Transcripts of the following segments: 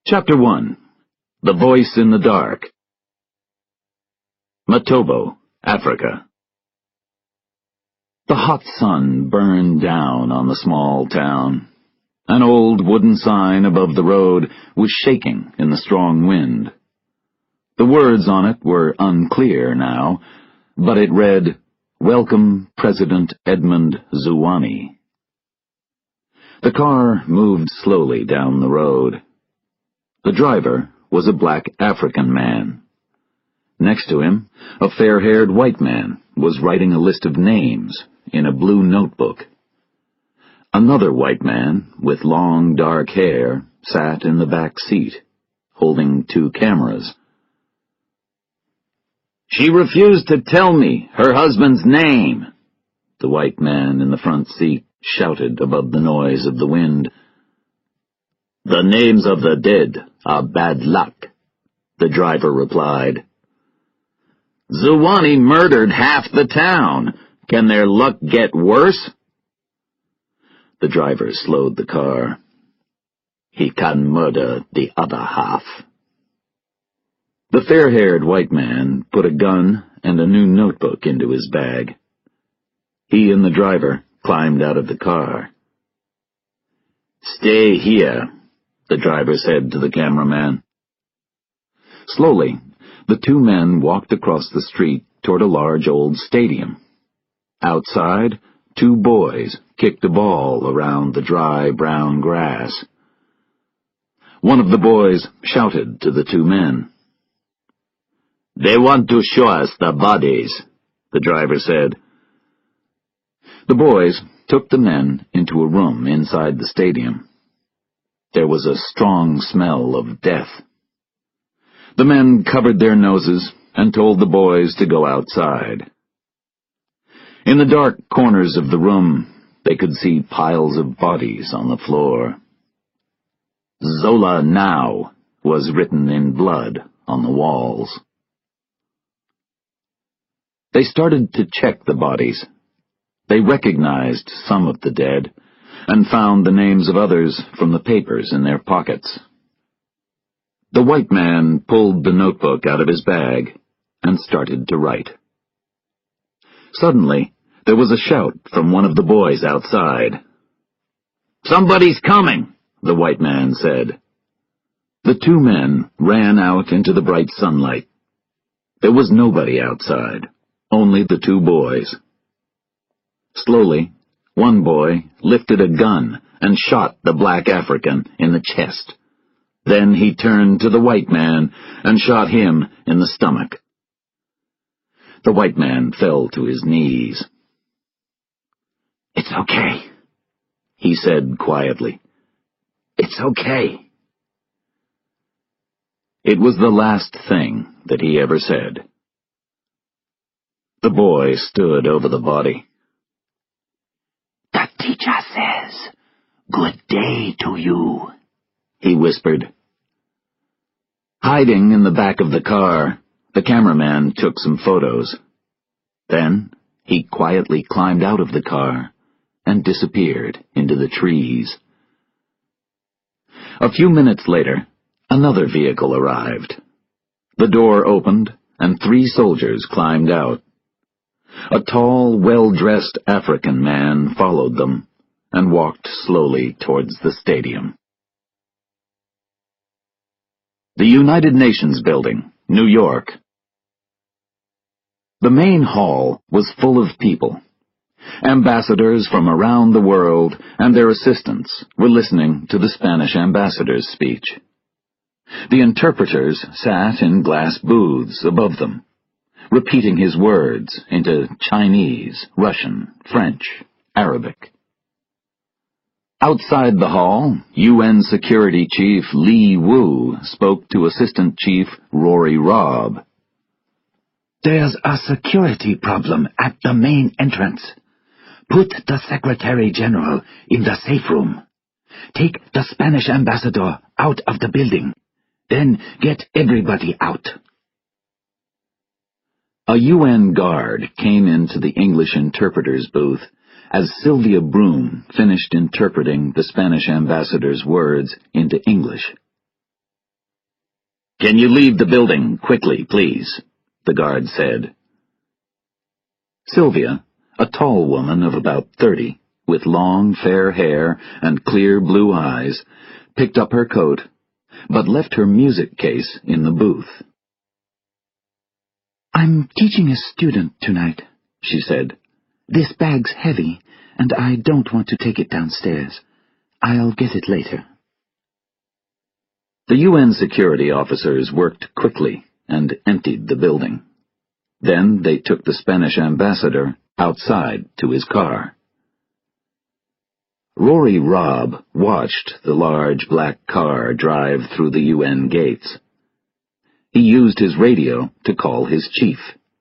Chapter 1. The Voice in the Dark. Matobo, Africa. The hot sun burned down on the small town. An old wooden sign above the road was shaking in the strong wind. The words on it were unclear now, but it read, "Welcome, President Edmund Zwane." The car moved slowly down the road. The driver was a black African man. Next to him, a fair-haired white man was writing a list of names in a blue notebook. Another white man, with long dark hair, sat in the back seat, holding 2 cameras. "She refused to tell me her husband's name," the white man in the front seat shouted above the noise of the wind. "The names of the dead are bad luck," the driver replied. "Zwane murdered half the town. Can their luck get worse?" The driver slowed the car. "He can murder the other half." The fair-haired white man put a gun and a new notebook into his bag. He and the driver climbed out of the car. "Stay here," the driver said to the cameraman. Slowly, the 2 men walked across the street toward a large old stadium. Outside, 2 boys kicked a ball around the dry brown grass. One of the boys shouted to the 2 men. "They want to show us the bodies," the driver said. The boys took the men into a room inside the stadium. There was a strong smell of death. The men covered their noses and told the boys to go outside. In the dark corners of the room, they could see piles of bodies on the floor. "Zola now" was written in blood on the walls. They started to check the bodies. They recognized some of the dead, and found the names of others from the papers in their pockets. The white man pulled the notebook out of his bag and started to write. Suddenly, there was a shout from one of the boys outside. "Somebody's coming," the white man said. The 2 men ran out into the bright sunlight. There was nobody outside, only the 2 boys. Slowly, one boy lifted a gun and shot the black African in the chest. Then he turned to the white man and shot him in the stomach. The white man fell to his knees. "It's okay," he said quietly. "It's okay." It was the last thing that he ever said. The boy stood over the body. "The teacher says, 'Good day to you,'" he whispered. Hiding in the back of the car, the cameraman took some photos. Then he quietly climbed out of the car and disappeared into the trees. A few minutes later, another vehicle arrived. The door opened, and 3 soldiers climbed out. A tall, well-dressed African man followed them and walked slowly towards the stadium. The United Nations Building, New York. The main hall was full of people. Ambassadors from around the world and their assistants were listening to the Spanish ambassador's speech. The interpreters sat in glass booths above them, repeating his words into Chinese, Russian, French, Arabic. Outside the hall, UN Security Chief Lee Wu spoke to Assistant Chief Rory Robb. "There's a security problem at the main entrance. Put the Secretary General in the safe room. Take the Spanish ambassador out of the building. Then get everybody out." A UN guard came into the English interpreter's booth as Sylvia Broom finished interpreting the Spanish ambassador's words into English. "Can you leave the building, quickly, please?" the guard said. Sylvia, a tall woman of about 30, with long, fair hair and clear blue eyes, picked up her coat, but left her music case in the booth. "I'm teaching a student tonight," she said. "This bag's heavy, and I don't want to take it downstairs. I'll get it later." The UN security officers worked quickly and emptied the building. Then they took the Spanish ambassador outside to his car. Rory Robb watched the large black car drive through the UN gates. He used his radio to call his chief.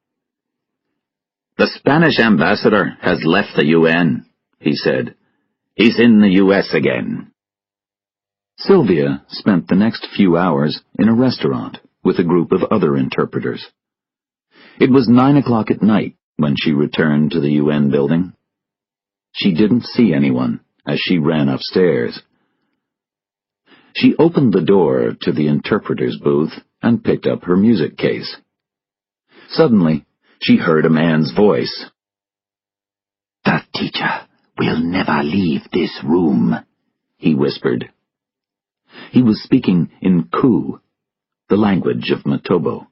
"The Spanish ambassador has left the UN," he said. "He's in the US again." Sylvia spent the next few hours in a restaurant with a group of other interpreters. It was 9 o'clock at night when she returned to the UN building. She didn't see anyone as she ran upstairs. She opened the door to the interpreter's booth and picked up her music case. Suddenly, she heard a man's voice. "The teacher will never leave this room," he whispered. He was speaking in Ku, the language of Matobo.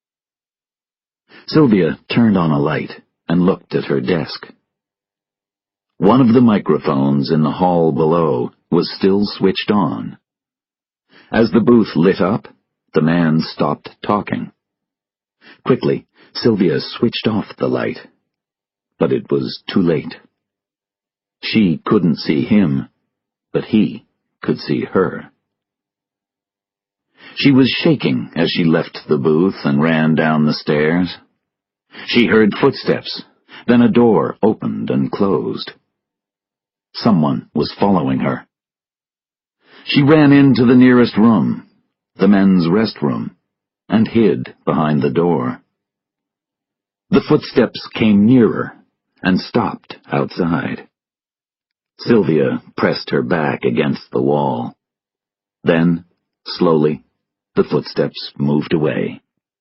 Sylvia turned on a light and looked at her desk. One of the microphones in the hall below was still switched on. As the booth lit up, the man stopped talking. Quickly, Sylvia switched off the light, but it was too late. She couldn't see him, but he could see her. She was shaking as she left the booth and ran down the stairs. She heard footsteps, then a door opened and closed. Someone was following her. She ran into the nearest room, the men's restroom, and hid behind the door. The footsteps came nearer and stopped outside. Sylvia pressed her back against the wall. Then, slowly, the footsteps moved away.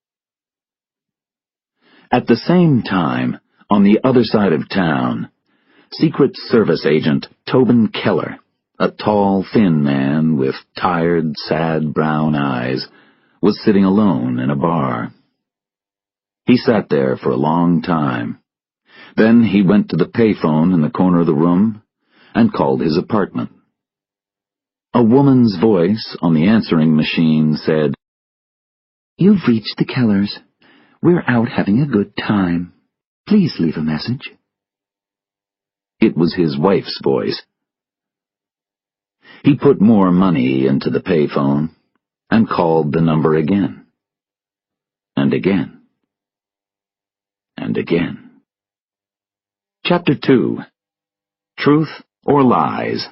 At the same time, on the other side of town, Secret Service agent Tobin Keller, a tall, thin man with tired, sad brown eyes, was sitting alone in a bar. He sat there for a long time. Then he went to the payphone in the corner of the room and called his apartment. A woman's voice on the answering machine said, "You've reached the Kellers. We're out having a good time. Please leave a message." It was his wife's voice. He put more money into the payphone and called the number again, and again, and again. Chapter 2. Truth or Lies?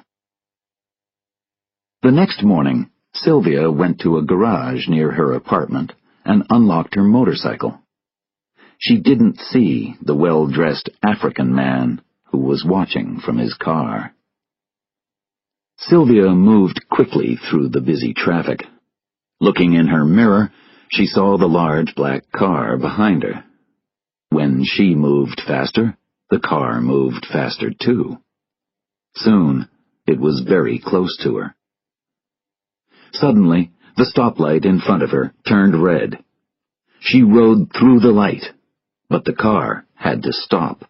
The next morning, Sylvia went to a garage near her apartment and unlocked her motorcycle. She didn't see the well-dressed African man who was watching from his car. Sylvia moved quickly through the busy traffic. Looking in her mirror, she saw the large black car behind her. When she moved faster, the car moved faster too. Soon, it was very close to her. Suddenly, the stoplight in front of her turned red. She rode through the light, but the car had to stop.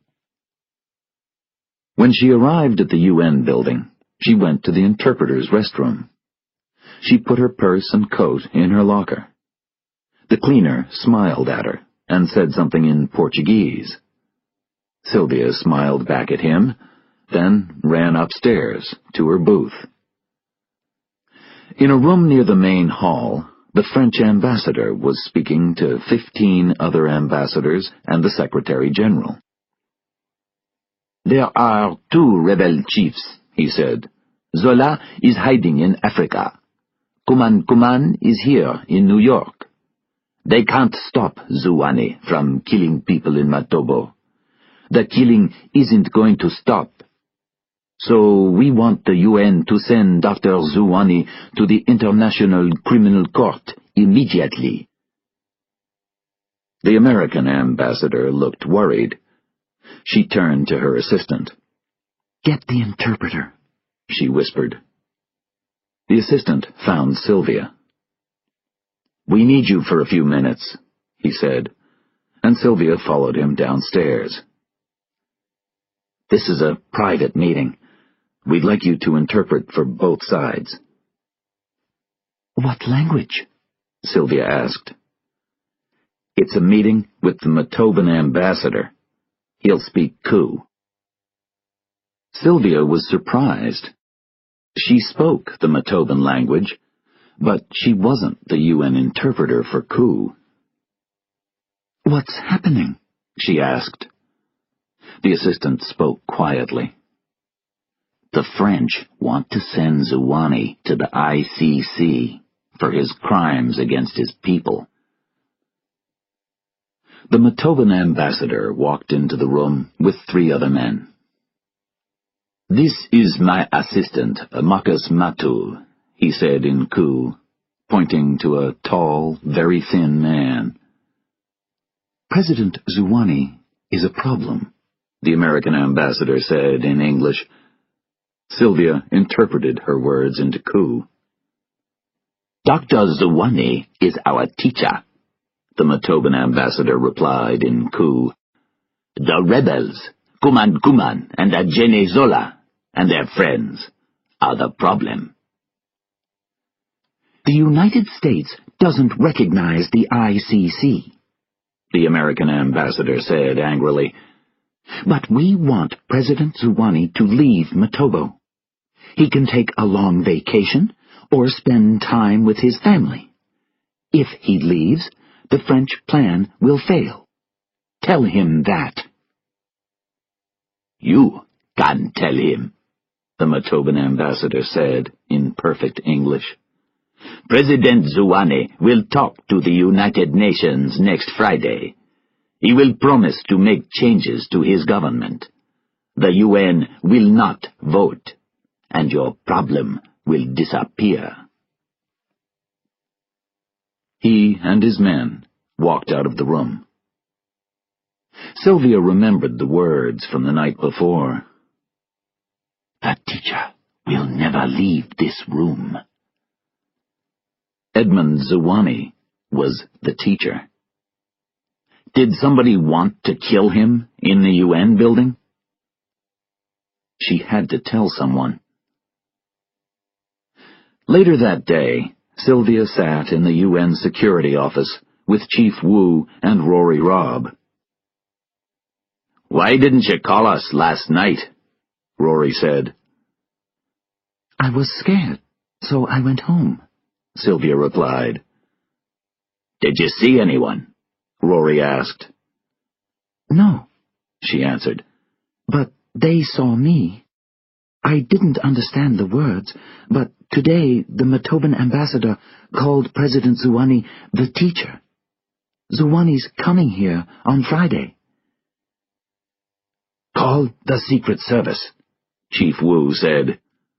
When she arrived at the UN building, she went to the interpreter's restroom. She put her purse and coat in her locker. The cleaner smiled at her and said something in Portuguese. Sylvia smiled back at him, then ran upstairs to her booth. In a room near the main hall, the French ambassador was speaking to 15 other ambassadors and the Secretary General. "There are 2 rebel chiefs," he said. "Zola is hiding in Africa. Kuman is here in New York. They can't stop Zwane from killing people in Matobo. The killing isn't going to stop. So we want the UN to send Dr. Zwane to the International Criminal Court immediately. The American ambassador looked worried. She turned to her assistant. "Get the interpreter," she whispered. The assistant found Sylvia. "We need you for a few minutes," he said, and Sylvia followed him downstairs. "This is a private meeting. We'd like you to interpret for both sides." "What language?" Sylvia asked. "It's a meeting with the Motoban ambassador. He'll speak Koo." Sylvia was surprised. She spoke the Motoban language, but she wasn't the UN interpreter for Koo. "What's happening?" she asked. The assistant spoke quietly. "The French want to send Zuwani to the ICC for his crimes against his people." The Motoban ambassador walked into the room with 3 other men. "This is my assistant, Marcus Matul," he said in Koo, pointing to a tall, very thin man. "President Zuwani is a problem," the American ambassador said in English. Sylvia interpreted her words into Koo. "Dr. Zuwani is our teacher," the Motoban ambassador replied in Koo. "The rebels, Kuman Kuman and Ajene Zola, and their friends, are the problem." "The United States doesn't recognize the ICC," the American ambassador said angrily. "But we want President Zuwani to leave Motobo. He can take a long vacation or spend time with his family. If he leaves, the French plan will fail. Tell him that." "You can tell him," the Motoban ambassador said in perfect English. "President Zuwani will talk to the United Nations next Friday. He will promise to make changes to his government. The UN will not vote, and your problem will disappear." He and his men walked out of the room. Sylvia remembered the words from the night before. "The teacher will never leave this room." Edmund Zuwani was the teacher. Did somebody want to kill him in the UN building? She had to tell someone. Later that day, Sylvia sat in the UN security office with Chief Wu and Rory Robb. "Why didn't you call us last night?" Rory said. "I was scared, so I went home," Sylvia replied. "Did you see anyone?" Rory asked. "No," she answered. "But they saw me. I didn't understand the words, but today the Motoban ambassador called President Zuwani the teacher. Zuwani's coming here on Friday." "Call the Secret Service," Chief Wu said.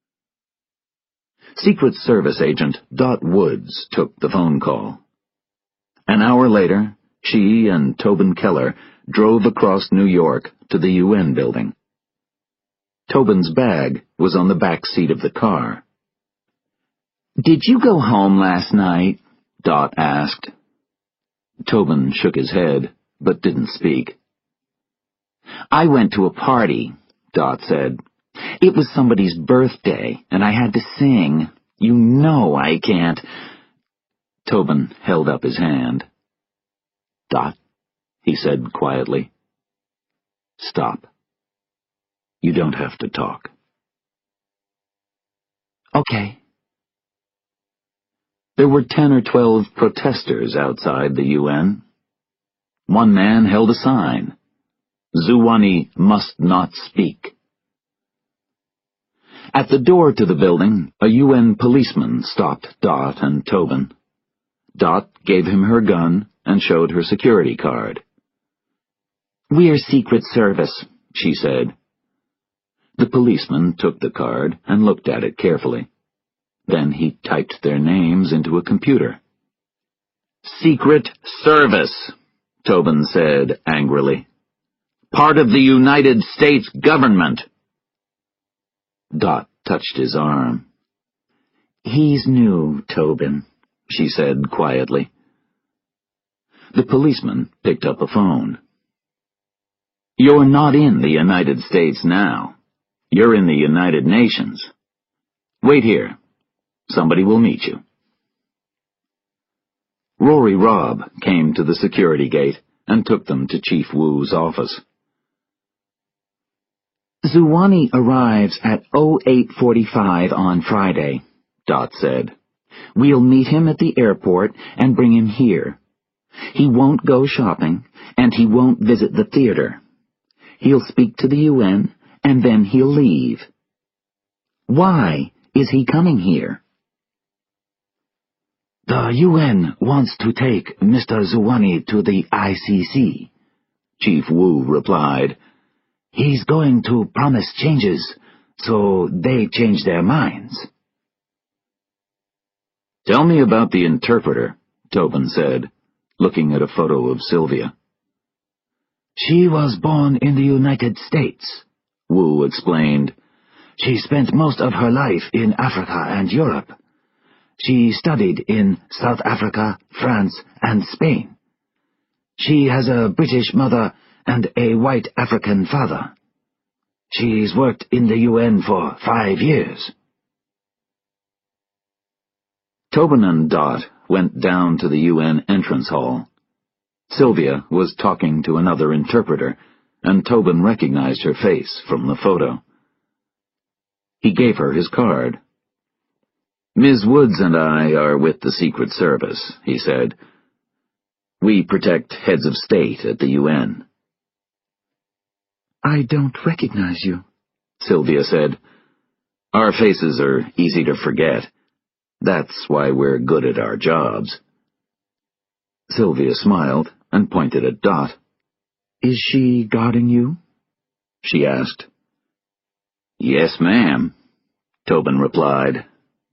Secret Service agent Dot Woods took the phone call. An hour later, she and Tobin Keller drove across New York to the UN building. Tobin's bag was on the back seat of the car. "Did you go home last night?" Dot asked. Tobin shook his head, but didn't speak. "I went to a party," Dot said. "It was somebody's birthday, and I had to sing. You know I can't." Tobin held up his hand. "Dot," he said quietly. "Stop. You don't have to talk." "Okay." There were 10 or 12 protesters outside the UN. One man held a sign. Zuwani must not speak. At the door to the building, a UN policeman stopped Dot and Tobin. Dot gave him her gun and showed her security card. "We're Secret Service," she said. The policeman took the card and looked at it carefully. Then he typed their names into a computer. Secret Service, Tobin said angrily. Part of the United States government. Dot touched his arm. He's new, Tobin, she said quietly. The policeman picked up a phone. You're not in the United States now. You're in the United Nations. Wait here. Somebody will meet you. Rory Robb came to the security gate and took them to Chief Wu's office. Zuwani arrives at 08:45 on Friday, Dot said. We'll meet him at the airport and bring him here. He won't go shopping, and he won't visit the theater. He'll speak to the UN, and then he'll leave. Why is he coming here? The UN wants to take Mr. Zuwani to the ICC, Chief Wu replied. He's going to promise changes, so they change their minds. Tell me about the interpreter, Tobin said, looking at a photo of Sylvia. She was born in the United States, Wu explained. She spent most of her life in Africa and Europe. She studied in South Africa, France, and Spain. She has a British mother and a white African father. She's worked in the UN for 5 years. Tobin and Dot went down to the UN entrance hall. Sylvia was talking to another interpreter, and Tobin recognized her face from the photo. He gave her his card. Ms. Woods and I are with the Secret Service, he said. We protect heads of state at the UN. I don't recognize you, Sylvia said. Our faces are easy to forget. That's why we're good at our jobs. Sylvia smiled and pointed at Dot. Is she guarding you? She asked. Yes, ma'am, Tobin replied.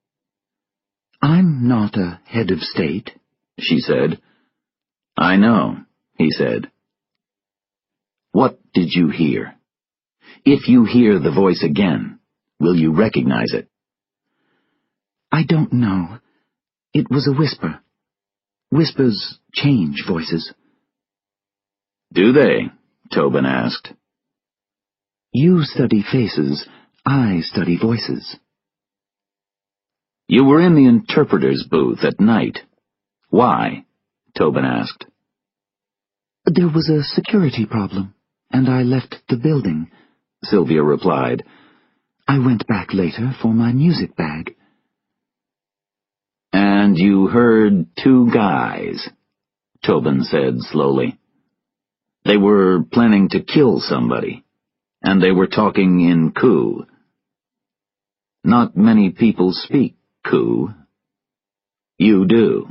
I'm not a head of state, she said. I know, he said. What did you hear? If you hear the voice again, will you recognize it? I don't know. It was a whisper. Whispers change voices. Do they? Tobin asked. You study faces, I study voices. You were in the interpreter's booth at night. Why? Tobin asked. There was a security problem, and I left the building, Sylvia replied. I went back later for my music bag. And you heard 2 guys, Tobin said slowly. They were planning to kill somebody, and they were talking in Ku. Not many people speak Ku. You do.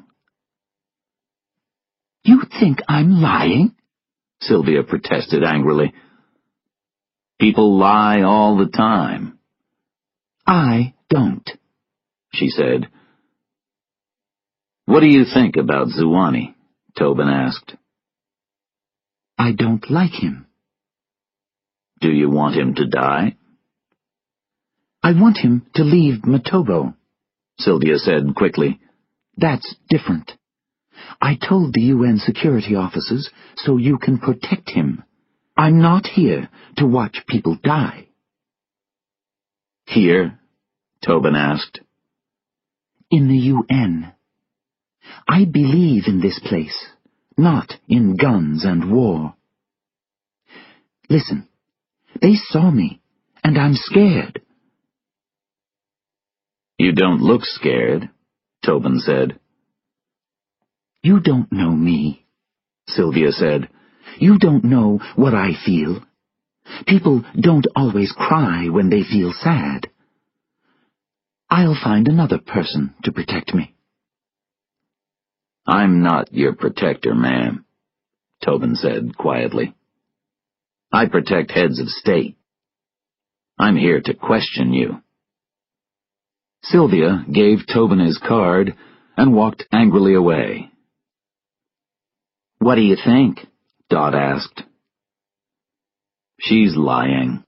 You think I'm lying? Sylvia protested angrily. People lie all the time. I don't, she said. What do you think about Zuwani? Tobin asked. I don't like him. Do you want him to die? I want him to leave Matobo, Sylvia said quickly. That's different. I told the UN security officers so you can protect him. I'm not here to watch people die. Here? Tobin asked. In the UN. I believe in this place, not in guns and war. Listen, they saw me, and I'm scared. You don't look scared, Tobin said. You don't know me, Sylvia said. You don't know what I feel. People don't always cry when they feel sad. I'll find another person to protect me. I'm not your protector, ma'am, Tobin said quietly. I protect heads of state. I'm here to question you. Sylvia gave Tobin his card and walked angrily away. "What do you think?" Dot asked. "She's lying."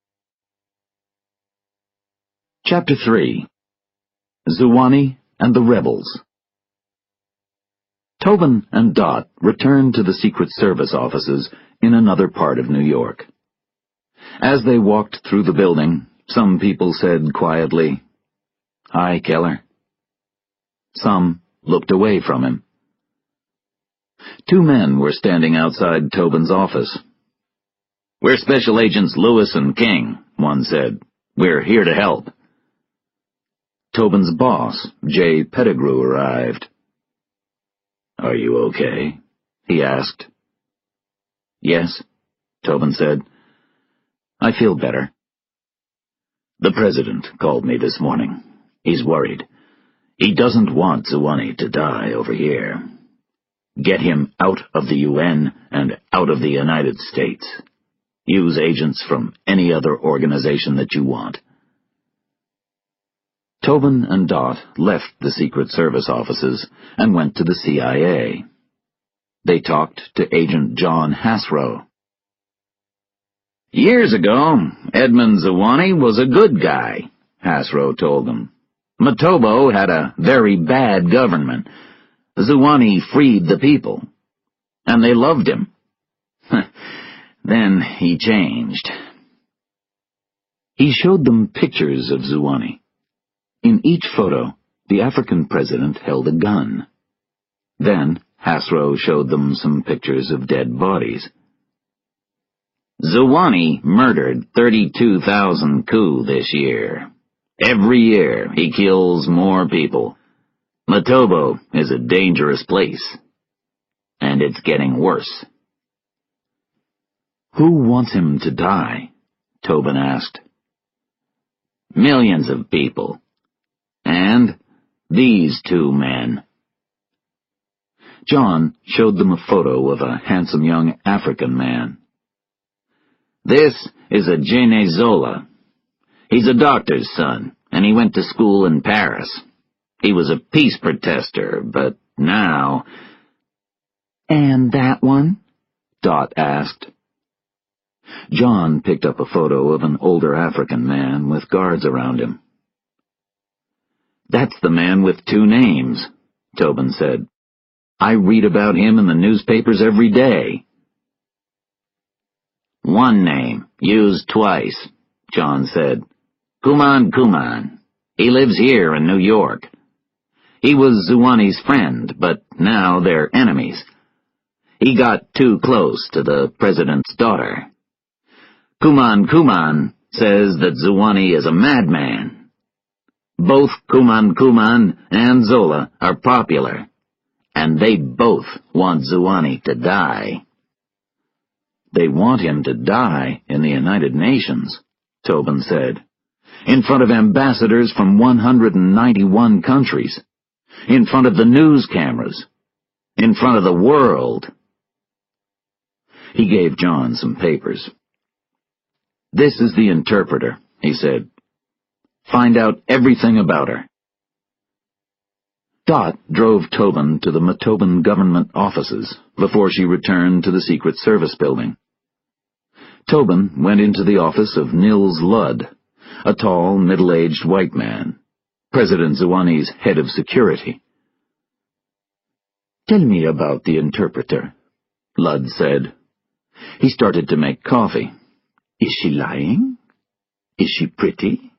Chapter 3. Zuwani and the Rebels. Tobin and Dot returned to the Secret Service offices in another part of New York. As they walked through the building, some people said quietly, "Hi, Keller." Some looked away from him. Two men were standing outside Tobin's office. "We're Special Agents Lewis and King," one said. "We're here to help." Tobin's boss, Jay Pettigrew, arrived. "Are you okay?" he asked. "Yes," Tobin said. "I feel better." "The president called me this morning. He's worried. He doesn't want Zuwani to die over here. Get him out of the UN and out of the United States. Use agents from any other organization that you want." Tobin and Dot left the Secret Service offices and went to the CIA. They talked to Agent John Hasro. "Years ago, Edmund Zuwani was a good guy," Hasro told them. "Matobo had a very bad government. Zuwani freed the people, and they loved him. Then he changed." He showed them pictures of Zuwani. In each photo, the African president held a gun. Then Hasro showed them some pictures of dead bodies. "Zuwani murdered 32,000 Ku this year. Every year he kills more people. Matobo is a dangerous place, and it's getting worse." "Who wants him to die?" Tobin asked. "Millions of people. And these two men." John showed them a photo of a handsome young African man. "This is a Jene Zola. He's a doctor's son, and he went to school in Paris. He was a peace protester, but now—" "And that one?" Dot asked. John picked up a photo of an older African man with guards around him. "That's the man with two names," Tobin said. "I read about him in the newspapers every day." "One name, used twice," John said. "Kuman Kuman. He lives here in New York. He was Zuwani's friend, but now they're enemies. He got too close to the president's daughter. Kuman Kuman says that Zuwani is a madman. Both Kuman Kuman and Zola are popular, and they both want Zuwani to die." "They want him to die in the United Nations," Tobin said, "in front of ambassadors from 191 countries, in front of the news cameras, in front of the world." He gave John some papers. "This is the interpreter," he said. "Find out everything about her." Dot drove Tobin to the Matoban government offices before she returned to the Secret Service building. Tobin went into the office of Nils Ludd, a tall, middle-aged white man, President Zuwani's head of security. "Tell me about the interpreter," Ludd said. He started to make coffee. "Is she lying? Is she pretty?"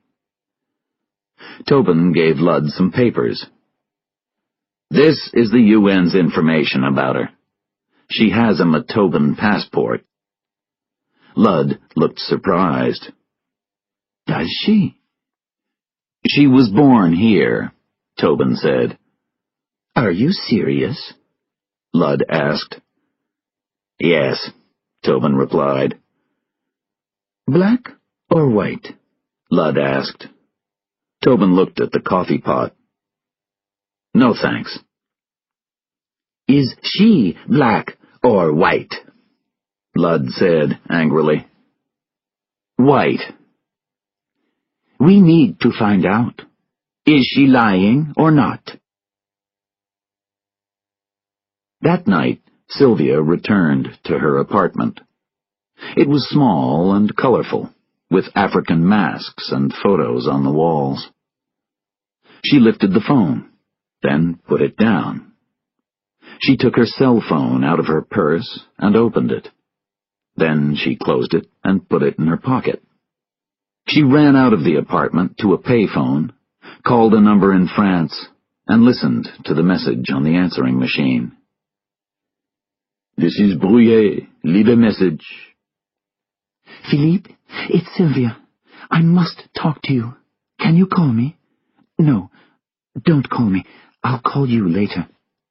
Tobin gave Ludd some papers. "This is the UN's information about her. She has a Matoban passport." Ludd looked surprised. "Does she?" "She was born here," Tobin said. "Are you serious?" Ludd asked. "Yes," Tobin replied. "Black or white?" Ludd asked. Tobin looked at the coffee pot. "No, thanks." "Is she black or white?" Ludd said angrily. "White." "We need to find out. Is she lying or not?" That night, Sylvia returned to her apartment. It was small and colorful, with African masks and photos on the walls. She lifted the phone, then put it down. She took her cell phone out of her purse and opened it. Then she closed it and put it in her pocket. She ran out of the apartment to a payphone, called a number in France, and listened to the message on the answering machine. "This is Brouillet. Leave a message." "Philippe, it's Sylvia. I must talk to you. Can you call me?" "No, don't call me. I'll call you later."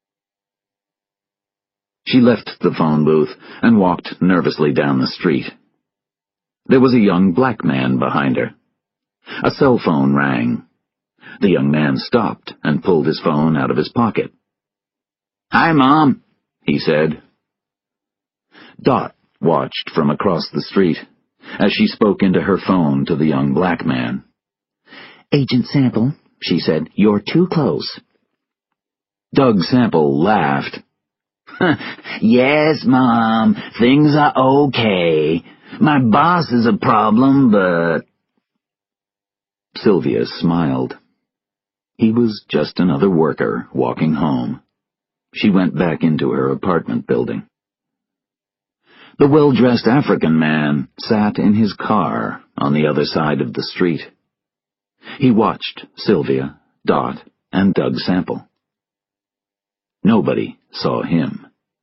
She left the phone booth and walked nervously down the street. There was a young black man behind her. A cell phone rang. The young man stopped and pulled his phone out of his pocket. "Hi, Mom," he said. Dot watched from across the street as she spoke into her phone to the young black man. "Agent Sample," she said, "you're too close." Doug Sample laughed. "Yes, Mom, things are okay. My boss is a problem, but—" Sylvia smiled. He was just another worker walking home. She went back into her apartment building. The well-dressed African man sat in his car on the other side of the street. He watched Sylvia, Dot, and Doug Sample. Nobody saw him.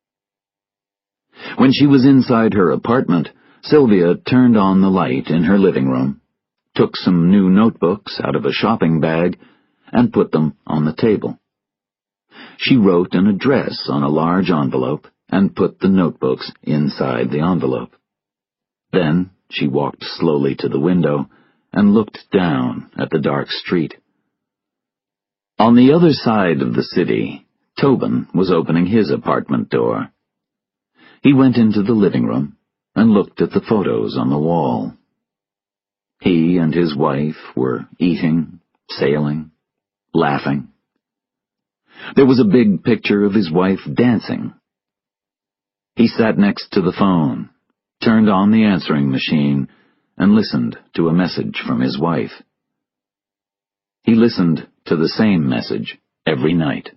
When she was inside her apartment, Sylvia turned on the light in her living room, took some new notebooks out of a shopping bag, and put them on the table. She wrote an address on a large envelope and put the notebooks inside the envelope. Then she walked slowly to the window and looked down at the dark street. On the other side of the city, Tobin was opening his apartment door. He went into the living room and looked at the photos on the wall. He and his wife were eating, sailing, laughing. There was a big picture of his wife dancing. He sat next to the phone, turned on the answering machine, and listened to a message from his wife. He listened to the same message every night.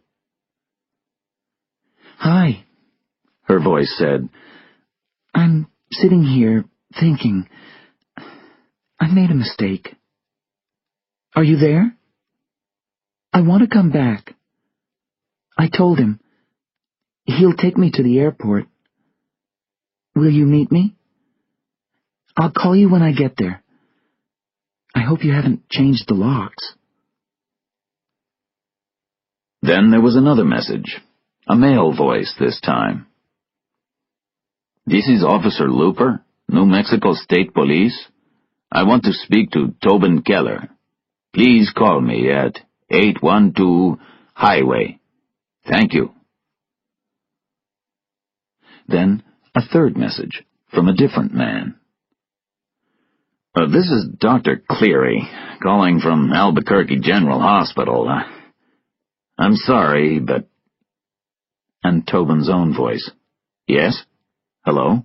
"Hi," her voice said. "I'm sitting here thinking. I made a mistake. Are you there? I want to come back. I told him. He'll take me to the airport. Will you meet me? I'll call you when I get there. I hope you haven't changed the locks." Then there was another message, a male voice this time. "This is Officer Looper, New Mexico State Police. I want to speak to Tobin Keller. Please call me at 812 Highway. Thank you." Then a third message from a different man. "This is Dr. Cleary, calling from Albuquerque General Hospital. I'm sorry, but—" And Tobin's own voice. "Yes? Hello?"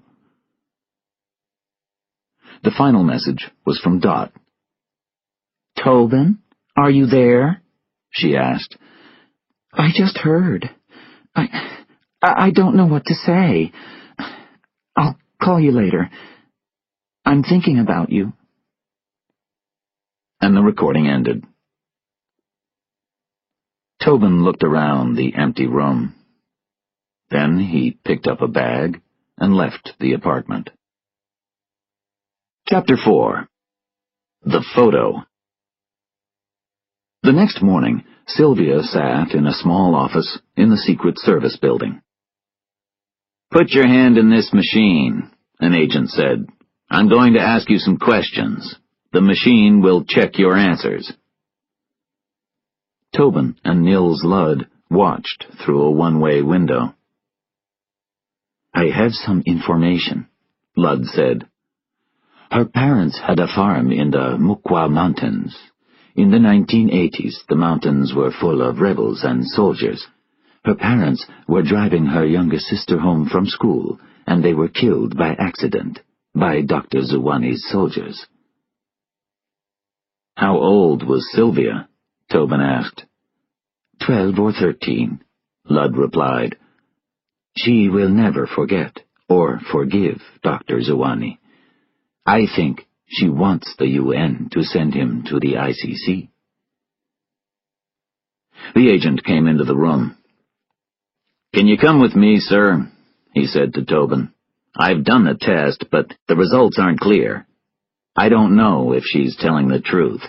The final message was from Dot. "Tobin, are you there?" she asked. "I just heard. I don't know what to say. I'll call you later. I'm thinking about you." And the recording ended. Tobin looked around the empty room. Then he picked up a bag and left the apartment. Chapter 4. The Photo. The next morning, Sylvia sat in a small office in the Secret Service building. "Put your hand in this machine," an agent said. "I'm going to ask you some questions. The machine will check your answers." Tobin and Nils Ludd watched through a one-way window. "I have some information," Ludd said. "Her parents had a farm in the Mukwa Mountains. In the 1980s, the mountains were full of rebels and soldiers. Her parents were driving her younger sister home from school, and they were killed by accident by Dr. Zuwani's soldiers. How old was Sylvia? Tobin asked. 12 or 13, Ludd replied. She will never forget or forgive Dr. Zuwani. I think she wants the UN to send him to the ICC. The agent came into the room. "Can you come with me, sir?" he said to Tobin. "I've done the test, but the results aren't clear. I don't know if she's telling the truth."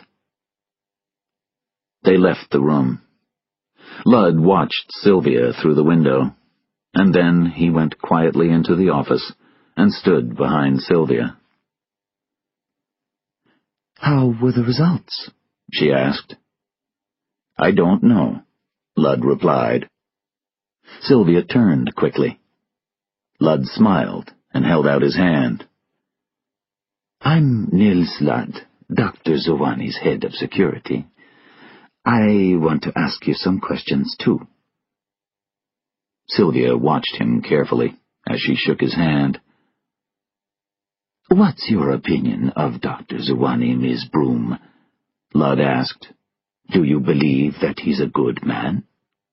They left the room. Ludd watched Sylvia through the window, and then he went quietly into the office and stood behind Sylvia. "How were the results?" she asked. "I don't know," Ludd replied. Sylvia turned quickly. Ludd smiled and held out his hand. "I'm Nils Ludd, Dr. Zuwani's head of security. I want to ask you some questions, too." Sylvia watched him carefully as she shook his hand. "What's your opinion of Dr. Zuwani, Ms. Broom?" Ludd asked. "Do you believe that he's a good man?"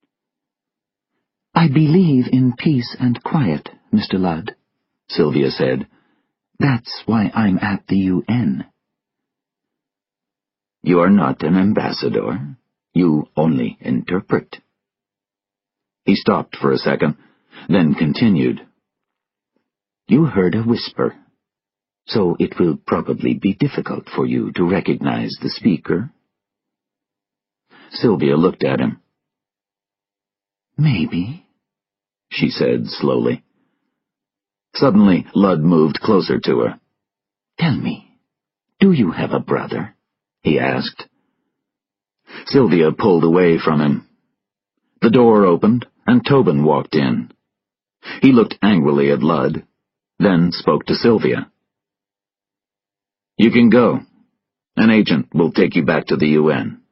"I believe in peace and quiet, Mr. Ludd," Sylvia said. "That's why I'm at the UN." "You are not an ambassador. You only interpret." He stopped for a second, then continued. "You heard a whisper, so it will probably be difficult for you to recognize the speaker." Sylvia looked at him. "Maybe," she said slowly. Suddenly, Ludd moved closer to her. "Tell me, do you have a brother?" he asked. Sylvia pulled away from him. The door opened, and Tobin walked in. He looked angrily at Ludd, then spoke to Sylvia. "You can go. An agent will take you back to the UN."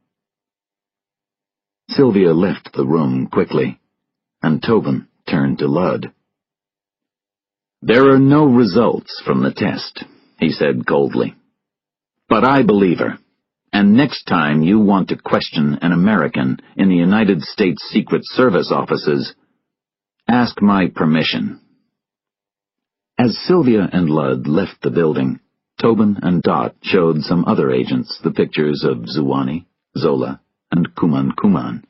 Sylvia left the room quickly, and Tobin turned to Ludd. "There are no results from the test," he said coldly. "But I believe her, and next time you want to question an American in the United States Secret Service offices, ask my permission." As Sylvia and Ludd left the building, Tobin and Dot showed some other agents the pictures of Zuwani, Zola, and Kuman Kuman.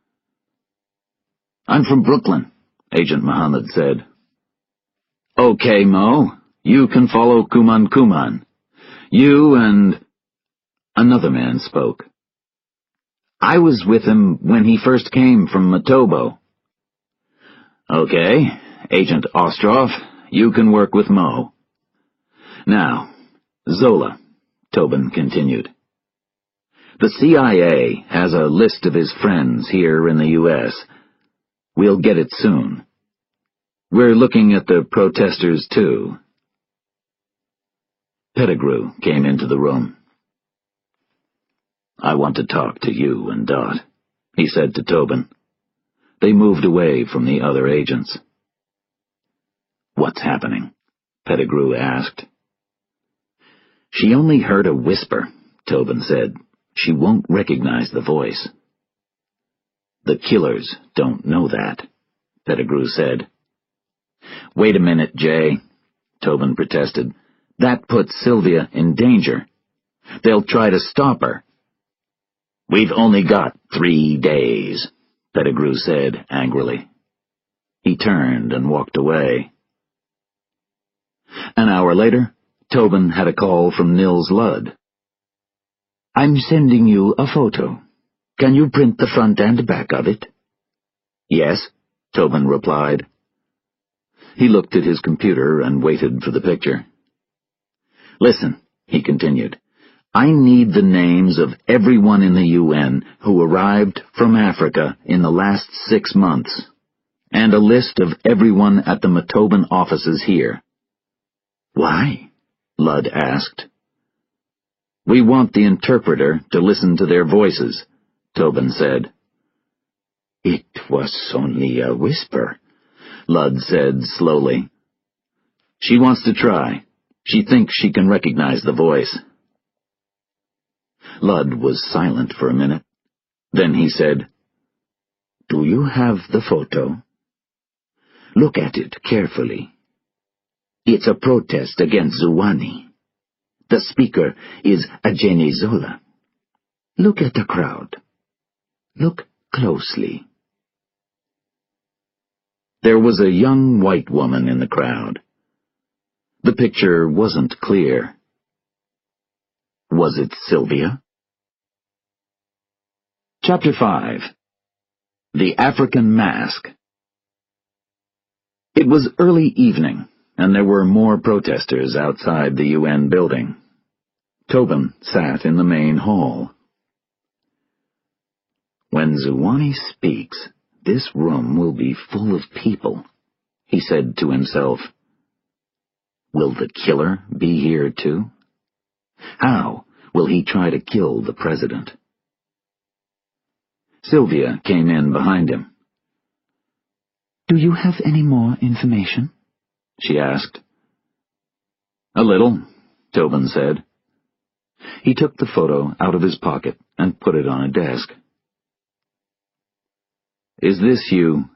"I'm from Brooklyn," Agent Muhammad said. "Okay, Mo, you can follow Kuman Kuman. You and—" Another man spoke. "I was with him when he first came from Matobo." "Okay, Agent Ostroff, you can work with Mo." "Now, Zola," Tobin continued. "The CIA has a list of his friends here in the U.S. We'll get it soon. We're looking at the protesters, too." Pettigrew came into the room. "I want to talk to you and Dot," he said to Tobin. They moved away from the other agents. "What's happening?" Pettigrew asked. "She only heard a whisper," Tobin said. "She won't recognize the voice." "The killers don't know that," Pettigrew said. "Wait a minute, Jay," Tobin protested. "That puts Sylvia in danger. They'll try to stop her." "We've only got 3 days," Pettigrew said angrily. He turned and walked away. An hour later, Tobin had a call from Nils Ludd. "I'm sending you a photo. Can you print the front and back of it?" "Yes," Tobin replied. He looked at his computer and waited for the picture. "Listen," he continued, "I need the names of everyone in the UN who arrived from Africa in the last 6 months, and a list of everyone at the Matoban offices here." "Why?" Ludd asked. "We want the interpreter to listen to their voices," Tobin said. It was only a whisper, Ludd said slowly. She wants to try. She thinks she can recognize the voice. Ludd was silent for a minute. Then he said, "Do you have the photo? Look at it carefully. It's a protest against Zuwani. The speaker is Ajeni Zola. Look at the crowd. Look closely." There was a young white woman in the crowd. The picture wasn't clear. Was it Sylvia? Chapter 5. The African Mask. It was early evening, and there were more protesters outside the UN building. Tobin sat in the main hall. "When Zuwani speaks, this room will be full of people," he said to himself. "Will the killer be here too? How will he try to kill the president?" Sylvia came in behind him. "Do you have any more information?" she asked. "A little," Tobin said. He took the photo out of his pocket and put it on a desk. "Is this you?"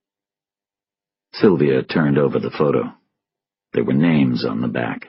Sylvia turned over the photo. There were names on the back.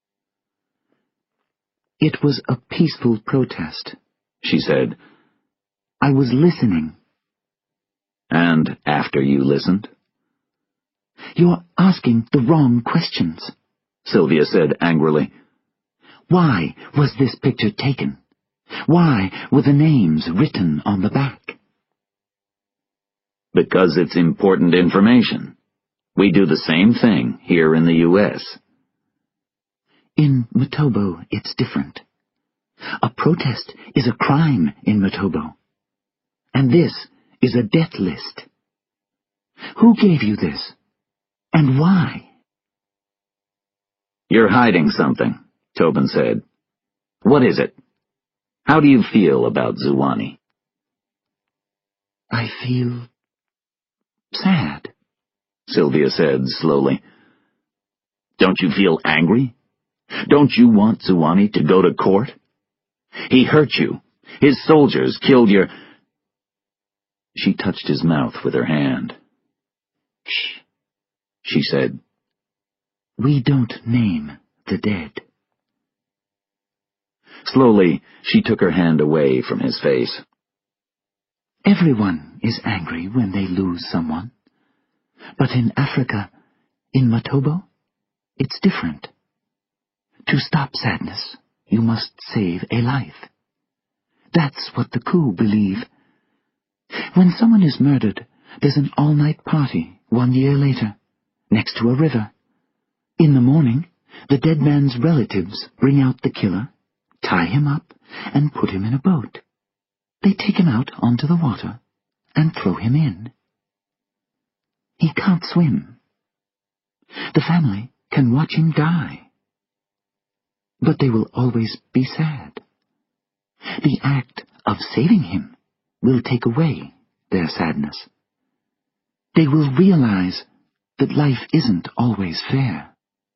"It was a peaceful protest," she said. "I was listening." "And after you listened?" "You're asking the wrong questions," Sylvia said angrily. "Why was this picture taken? Why were the names written on the back?" "Because it's important information. We do the same thing here in the U.S. "In Matobo, it's different. A protest is a crime in Matobo. And this is a death list. Who gave you this? And why?" "You're hiding something," Tobin said. "What is it? How do you feel about Zuwani?" "I feel sad," Sylvia said slowly. "Don't you feel angry? Don't you want Zuwani to go to court? He hurt you. His soldiers killed your—" She touched his mouth with her hand. "Shh," she said. "We don't name the dead." Slowly, she took her hand away from his face. "Everyone is angry when they lose someone. But in Africa, in Matobo, it's different. To stop sadness, you must save a life. That's what the coup believe. When someone is murdered, there's an all-night party 1 year later, next to a river. In the morning, the dead man's relatives bring out the killer, tie him up, and put him in a boat. They take him out onto the water and throw him in. He can't swim. The family can watch him die. But they will always be sad. The act of saving him will take away their sadness. They will realize that life isn't always fair."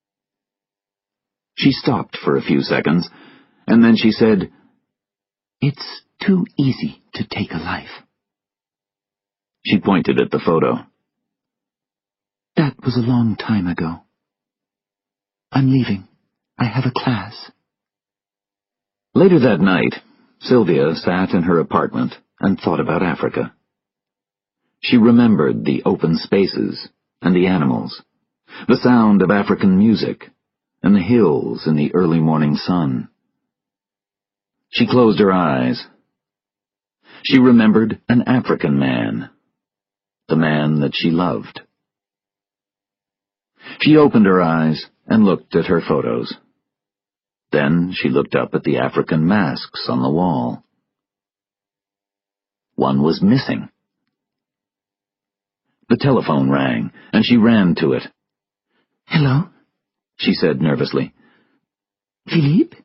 She stopped for a few seconds, and then she said, "It's too easy to take a life." She pointed at the photo. "That was a long time ago. I'm leaving. I have a class." Later that night, Sylvia sat in her apartment and thought about Africa. She remembered the open spaces and the animals, the sound of African music, and the hills in the early morning sun. She closed her eyes. She remembered an African man, the man that she loved. She opened her eyes and looked at her photos. Then she looked up at the African masks on the wall. One was missing. The telephone rang, and she ran to it. "Hello?" she said nervously. "Philippe?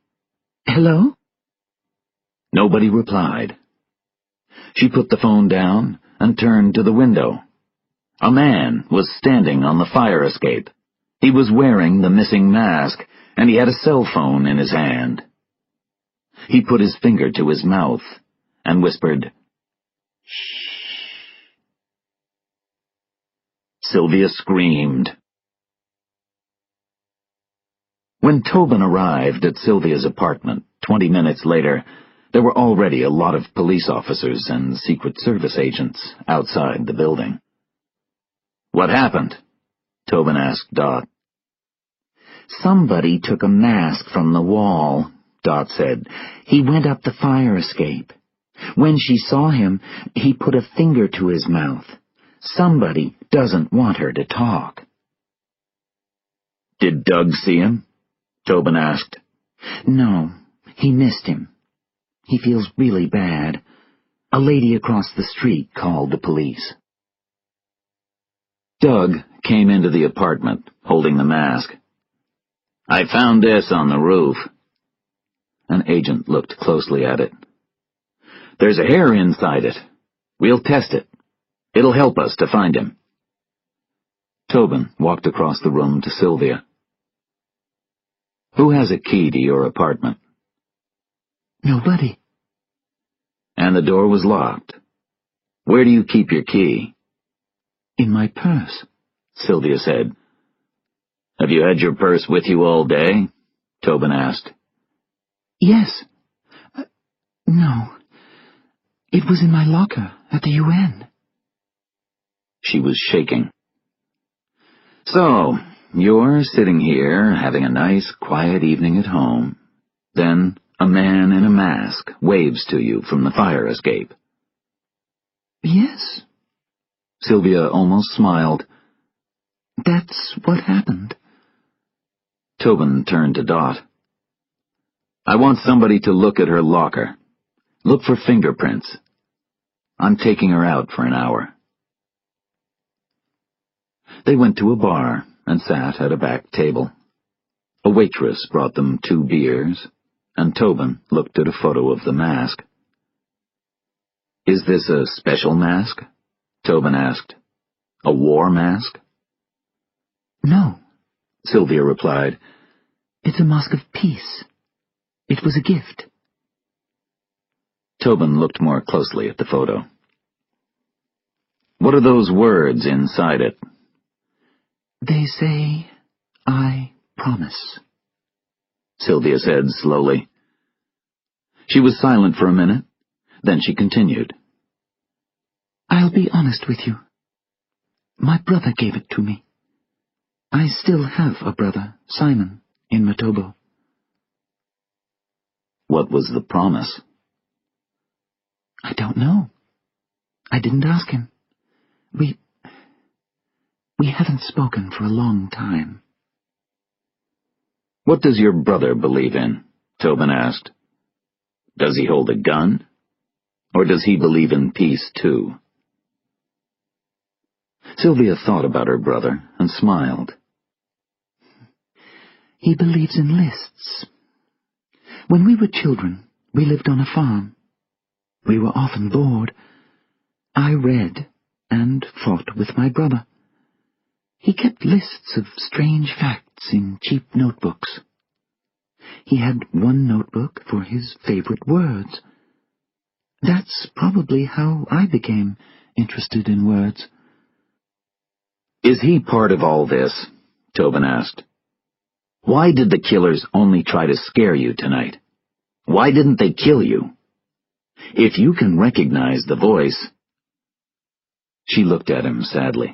Hello?" Nobody replied. She put the phone down and turned to the window. A man was standing on the fire escape. He was wearing the missing mask, and he had a cell phone in his hand. He put his finger to his mouth and whispered, "Shh." Sylvia screamed. When Tobin arrived at Sylvia's apartment 20 minutes later, there were already a lot of police officers and Secret Service agents outside the building. "What happened?" Tobin asked Dot. "Somebody took a mask from the wall," Dot said. "He went up the fire escape. When she saw him, he put a finger to his mouth. Somebody doesn't want her to talk." "Did Doug see him?" Tobin asked. "No, he missed him. He feels really bad. A lady across the street called the police." Doug came into the apartment, holding the mask. "I found this on the roof." An agent looked closely at it. "There's a hair inside it. We'll test it. It'll help us to find him." Tobin walked across the room to Sylvia. "Who has a key to your apartment?" "Nobody." "And the door was locked. Where do you keep your key?" "In my purse," Sylvia said. "Have you had your purse with you all day?" Tobin asked. "Yes. No. It was in my locker at the UN." She was shaking. "So, you're sitting here, having a nice, quiet evening at home. Then a man in a mask waves to you from the fire escape." "Yes." Sylvia almost smiled. "That's what happened." Tobin turned to Dot. "I want somebody to look at her locker. Look for fingerprints. I'm taking her out for an hour." They went to a bar and sat at a back table. A waitress brought them 2 beers, and Tobin looked at a photo of the mask. "Is this a special mask?" Tobin asked. "A war mask?" "No," Sylvia replied. "It's a mask of peace. It was a gift." Tobin looked more closely at the photo. "What are those words inside it?" "They say, 'I promise,'" Sylvia said slowly. She was silent for a minute, then she continued. "I'll be honest with you. My brother gave it to me. I still have a brother, Simon, in Matobo." "What was the promise?" "I don't know. I didn't ask him. We haven't spoken for a long time." "What does your brother believe in?" Tobin asked. "Does he hold a gun? Or does he believe in peace, too?" Sylvia thought about her brother and smiled. "He believes in lists. When we were children, we lived on a farm. We were often bored. I read and fought with my brother. He kept lists of strange facts in cheap notebooks. He had one notebook for his favorite words. That's probably how I became interested in words." "Is he part of all this?" Tobin asked. "Why did the killers only try to scare you tonight? Why didn't they kill you? If you can recognize the voice—" She looked at him sadly.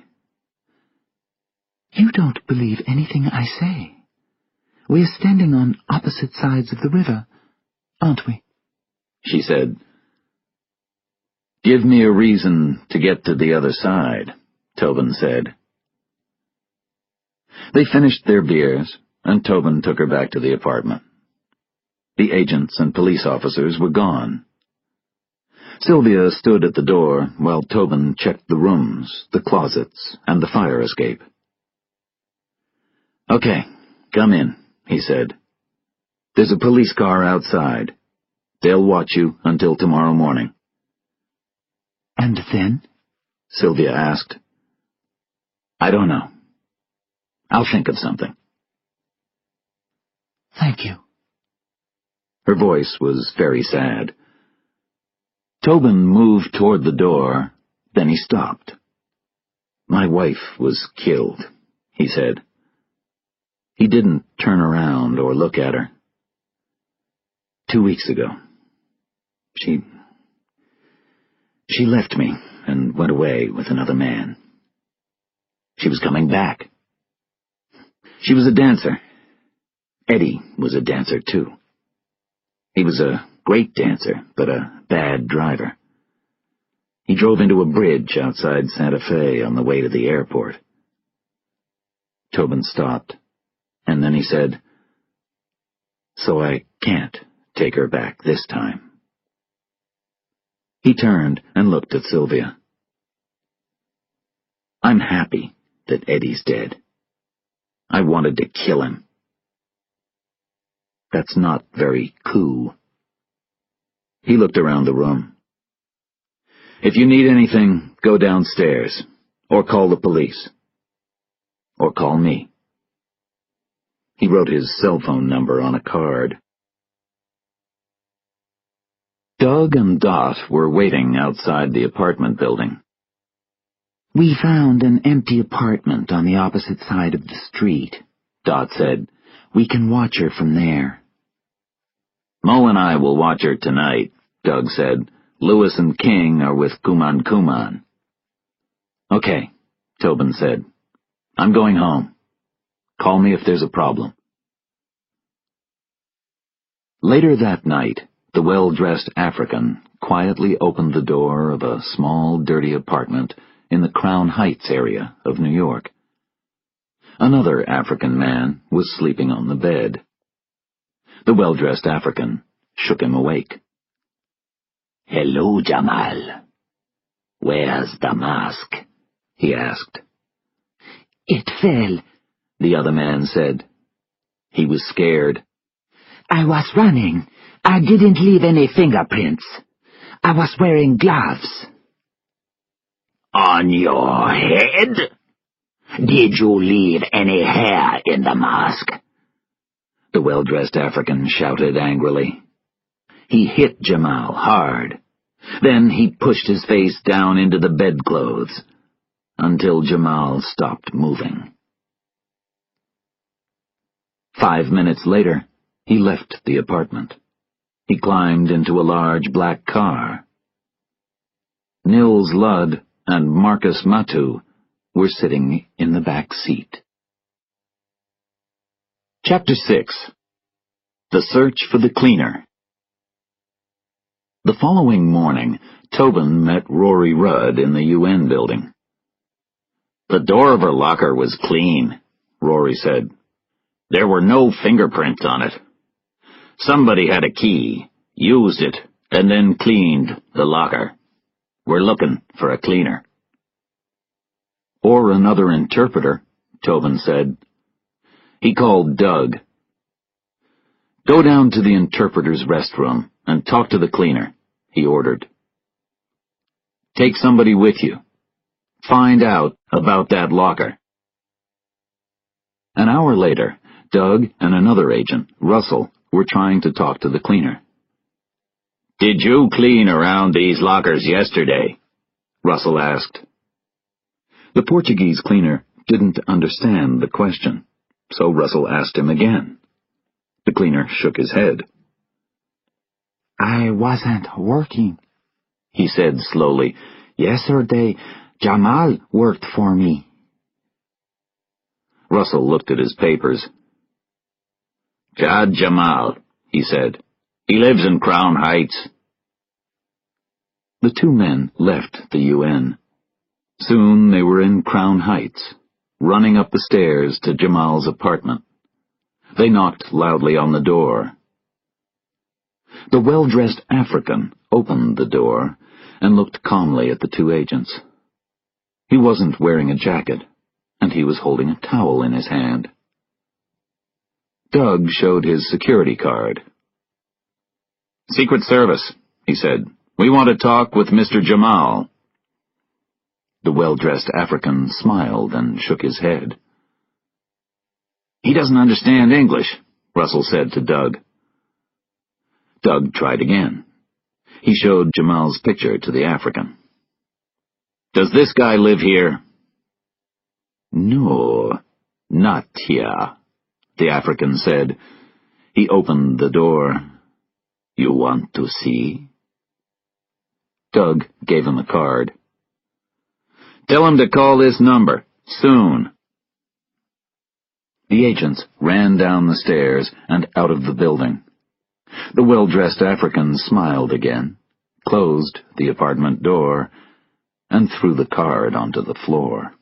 "You don't believe anything I say. We're standing on opposite sides of the river, aren't we?" she said. "Give me a reason to get to the other side," Tobin said. They finished their beers, and Tobin took her back to the apartment. The agents and police officers were gone. Sylvia stood at the door while Tobin checked the rooms, the closets, and the fire escape. "Okay, come in," he said. "There's a police car outside. They'll watch you until tomorrow morning." "And then?" Sylvia asked. I don't know. I'll think of something. Thank you. Her voice was very sad. Tobin moved toward the door, then he stopped. My wife was killed, he said. He didn't turn around or look at her. 2 weeks ago. She left me and went away with another man. She was coming back. She was a dancer. Eddie was a dancer, too. He was a great dancer, but a bad driver. He drove into a bridge outside Santa Fe on the way to the airport. Tobin stopped, and then he said, "So I can't take her back this time." He turned and looked at Sylvia. "I'm happy that Eddie's dead. I wanted to kill him." That's not very cool. He looked around the room. "If you need anything, go downstairs, or call the police, or call me." He wrote his cell phone number on a card. Doug and Dot were waiting outside the apartment building. "We found an empty apartment on the opposite side of the street," Dot said. "We can watch her from there." "Mo and I will watch her tonight," Doug said. "Lewis and King are with Kuman Kuman." "Okay," Tobin said. "I'm going home. Call me if there's a problem." Later that night, the well-dressed African quietly opened the door of a small, dirty apartment in the Crown Heights area of New York. Another African man was sleeping on the bed. The well-dressed African shook him awake. "Hello, Jamal. Where's the mask?" he asked. "It fell," the other man said. He was scared. "I was running. I didn't leave any fingerprints. I was wearing gloves." "On your head? Did you leave any hair in the mask?" The well-dressed African shouted angrily. He hit Jamal hard. Then he pushed his face down into the bedclothes until Jamal stopped moving. 5 minutes later, he left the apartment. He climbed into a large black car. Nils Ludd and Marcus Matu were sitting in the back seat. Chapter 6. The Search for the Cleaner. The following morning, Tobin met Rory Rudd in the UN building. "The door of her locker was clean," Rory said. "There were no fingerprints on it. Somebody had a key, used it, and then cleaned the locker. We're looking for a cleaner." "Or another interpreter," Tobin said. He called Doug. "Go down to the interpreter's restroom and talk to the cleaner," he ordered. "Take somebody with you. Find out about that locker." An hour later, Doug and another agent, Russell, were trying to talk to the cleaner. "Did you clean around these lockers yesterday?" Russell asked. The Portuguese cleaner didn't understand the question, so Russell asked him again. The cleaner shook his head. "I wasn't working," he said slowly. "Yesterday, Jamal worked for me." Russell looked at his papers. "Jad Jamal," he said. "He lives in Crown Heights." The two men left the UN. Soon they were in Crown Heights, running up the stairs to Jamal's apartment. They knocked loudly on the door. The well-dressed African opened the door and looked calmly at the two agents. He wasn't wearing a jacket, and he was holding a towel in his hand. Doug showed his security card. "Secret Service," he said. "We want to talk with Mr. Jamal." The well-dressed African smiled and shook his head. "He doesn't understand English," Russell said to Doug. Doug tried again. He showed Jamal's picture to the African. "Does this guy live here?" "No, not here," the African said. He opened the door. "You want to see?" Doug gave him a card. "Tell him to call this number, soon." The agents ran down the stairs and out of the building. The well-dressed African smiled again, closed the apartment door, and threw the card onto the floor.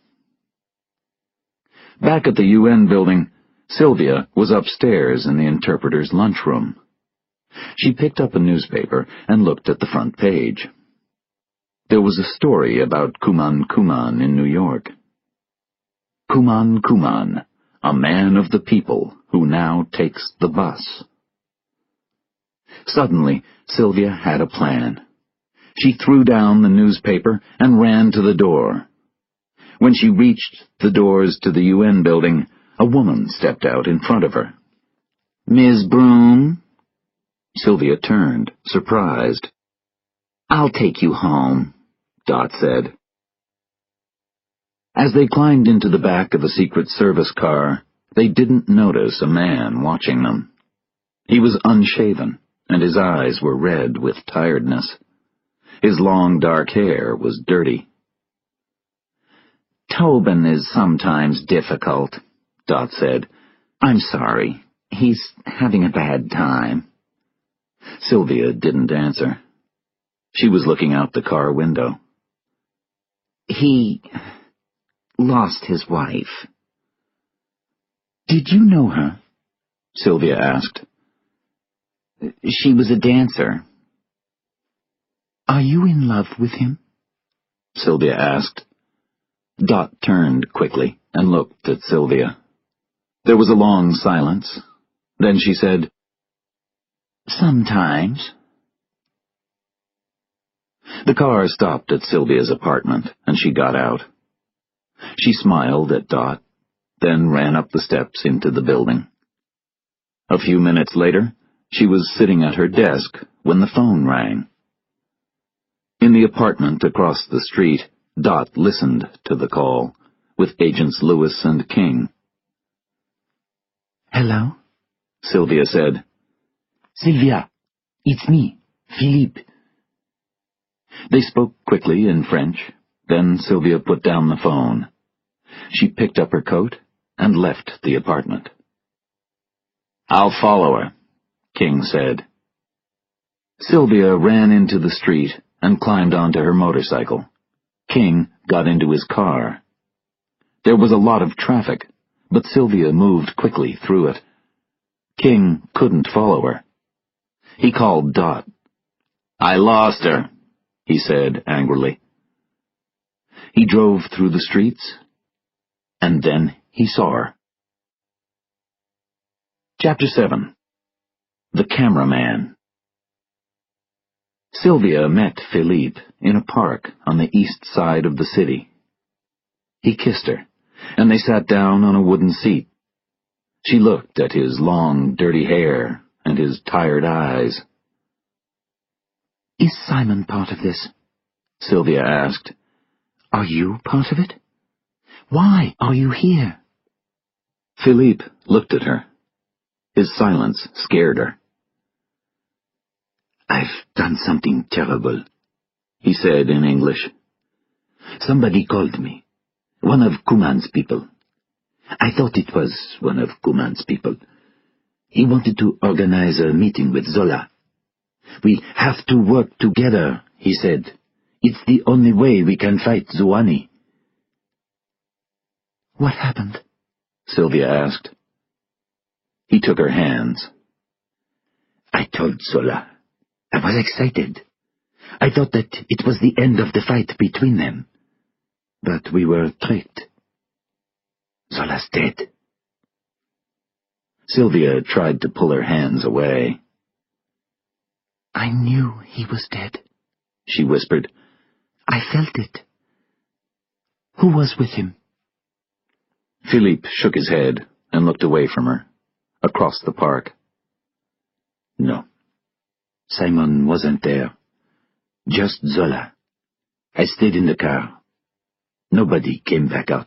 Back at the UN building, Sylvia was upstairs in the interpreter's lunchroom. She picked up a newspaper and looked at the front page. There was a story about Kuman Kuman in New York. Kuman Kuman, a man of the people who now takes the bus. Suddenly, Sylvia had a plan. She threw down the newspaper and ran to the door. When she reached the doors to the UN building, a woman stepped out in front of her. "Ms. Broom?" Sylvia turned, surprised. "I'll take you home," Dot said. As they climbed into the back of a Secret Service car, they didn't notice a man watching them. He was unshaven, and his eyes were red with tiredness. His long dark hair was dirty. "Tobin is sometimes difficult," Dot said. "I'm sorry. He's having a bad time." Sylvia didn't answer. She was looking out the car window. "He lost his wife." "Did you know her?" Sylvia asked. "She was a dancer." "Are you in love with him?" Sylvia asked. Dot turned quickly and looked at Sylvia. There was a long silence. Then she said, "Sometimes." The car stopped at Sylvia's apartment, and she got out. She smiled at Dot, then ran up the steps into the building. A few minutes later, she was sitting at her desk when the phone rang. In the apartment across the street, Dot listened to the call, with Agents Lewis and King. "Hello?" Sylvia said. "Sylvia, it's me, Philippe." They spoke quickly in French, then Sylvia put down the phone. She picked up her coat and left the apartment. "I'll follow her," King said. Sylvia ran into the street and climbed onto her motorcycle. King got into his car. There was a lot of traffic, but Sylvia moved quickly through it. King couldn't follow her. He called Dot. "I lost her," he said angrily. He drove through the streets, and then he saw her. Chapter 7. The Cameraman. Sylvia met Philippe in a park on the east side of the city. He kissed her, and they sat down on a wooden seat. She looked at his long, dirty hair and his tired eyes. "Is Simon part of this?" Sylvia asked. "Are you part of it? Why are you here?" Philippe looked at her. His silence scared her. "I've done something terrible," he said in English. "Somebody called me. One of Kuman's people. I thought it was one of Kuman's people. He wanted to organize a meeting with Zola. We have to work together, he said. It's the only way we can fight Zouani." "What happened?" Sylvia asked. He took her hands. "I told Zola. I was excited. I thought that it was the end of the fight between them. But we were tricked. Zola's dead." Sylvia tried to pull her hands away. "I knew he was dead," she whispered. "I felt it. Who was with him? Philippe shook his head and looked away from her, across the park. No. Simon wasn't there. Just Zola. I stayed in the car. Nobody came back out.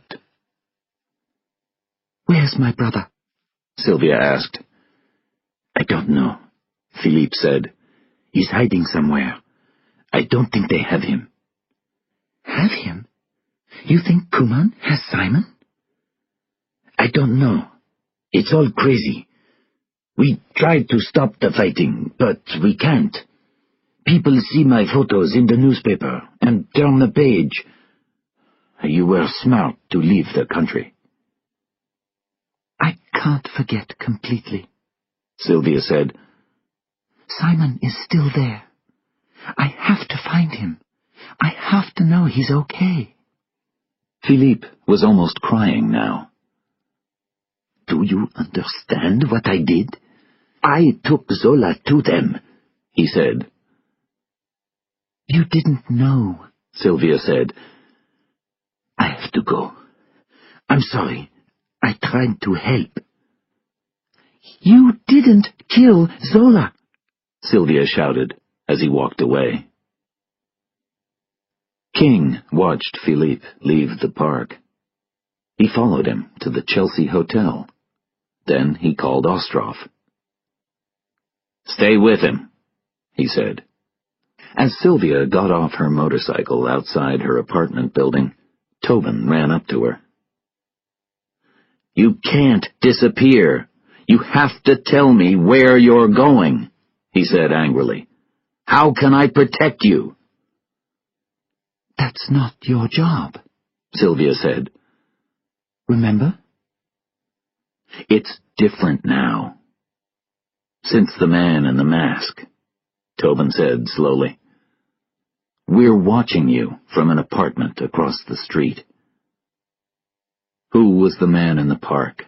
Where's my brother? Sylvia asked. I don't know, Philippe said. He's hiding somewhere. I don't think they have him. Have him? You think Kuman has Simon? I don't know. It's all crazy. We tried to stop the fighting, but we can't. People see my photos in the newspaper and turn the page. You were smart to leave the country. I can't forget completely, Sylvia said. Simon is still there. I have to find him. I have to know he's okay. Philippe was almost crying now. Do you understand what I did? I took Zola to them, he said. You didn't know, Sylvia said. I have to go. I'm sorry. I tried to help. You didn't kill Zola, Sylvia shouted as he walked away. King watched Philippe leave the park. He followed him to the Chelsea Hotel. Then he called Ostrov. "Stay with him," he said. As Sylvia got off her motorcycle outside her apartment building, Tobin ran up to her. "You can't disappear. You have to tell me where you're going," he said angrily. "How can I protect you?" That's not your job, Sylvia said. Remember? It's different now. Since the man in the mask, Tobin said slowly. We're watching you from an apartment across the street. Who was the man in the park?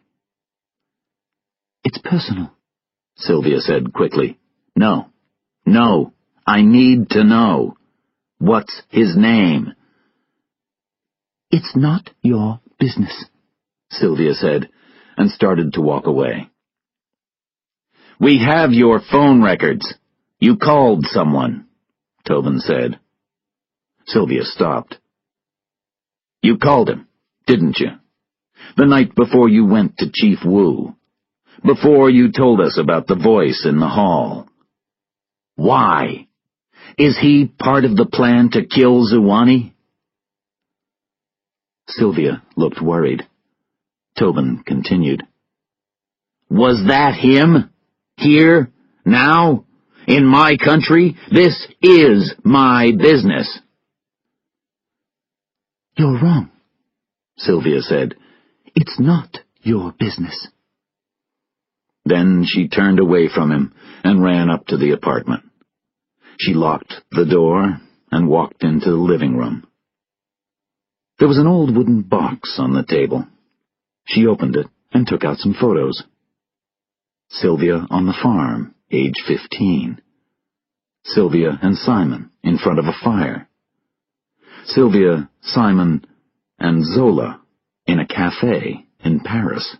It's personal, Sylvia said quickly. No, I need to know. What's his name? It's not your business, Sylvia said, and started to walk away. We have your phone records. You called someone, Tobin said. Sylvia stopped. You called him, didn't you? The night before you went to Chief Wu. Before you told us about the voice in the hall. Why? Is he part of the plan to kill Zuwani? Sylvia looked worried. Tobin continued. Was that him? Here? Now? In my country? This is my business. You're wrong, Sylvia said. It's not your business. Then she turned away from him and ran up to the apartment. She locked the door and walked into the living room. There was an old wooden box on the table. She opened it and took out some photos. Sylvia on the farm, age 15. Sylvia and Simon in front of a fire. Sylvia, Simon, and Zola in a cafe in Paris.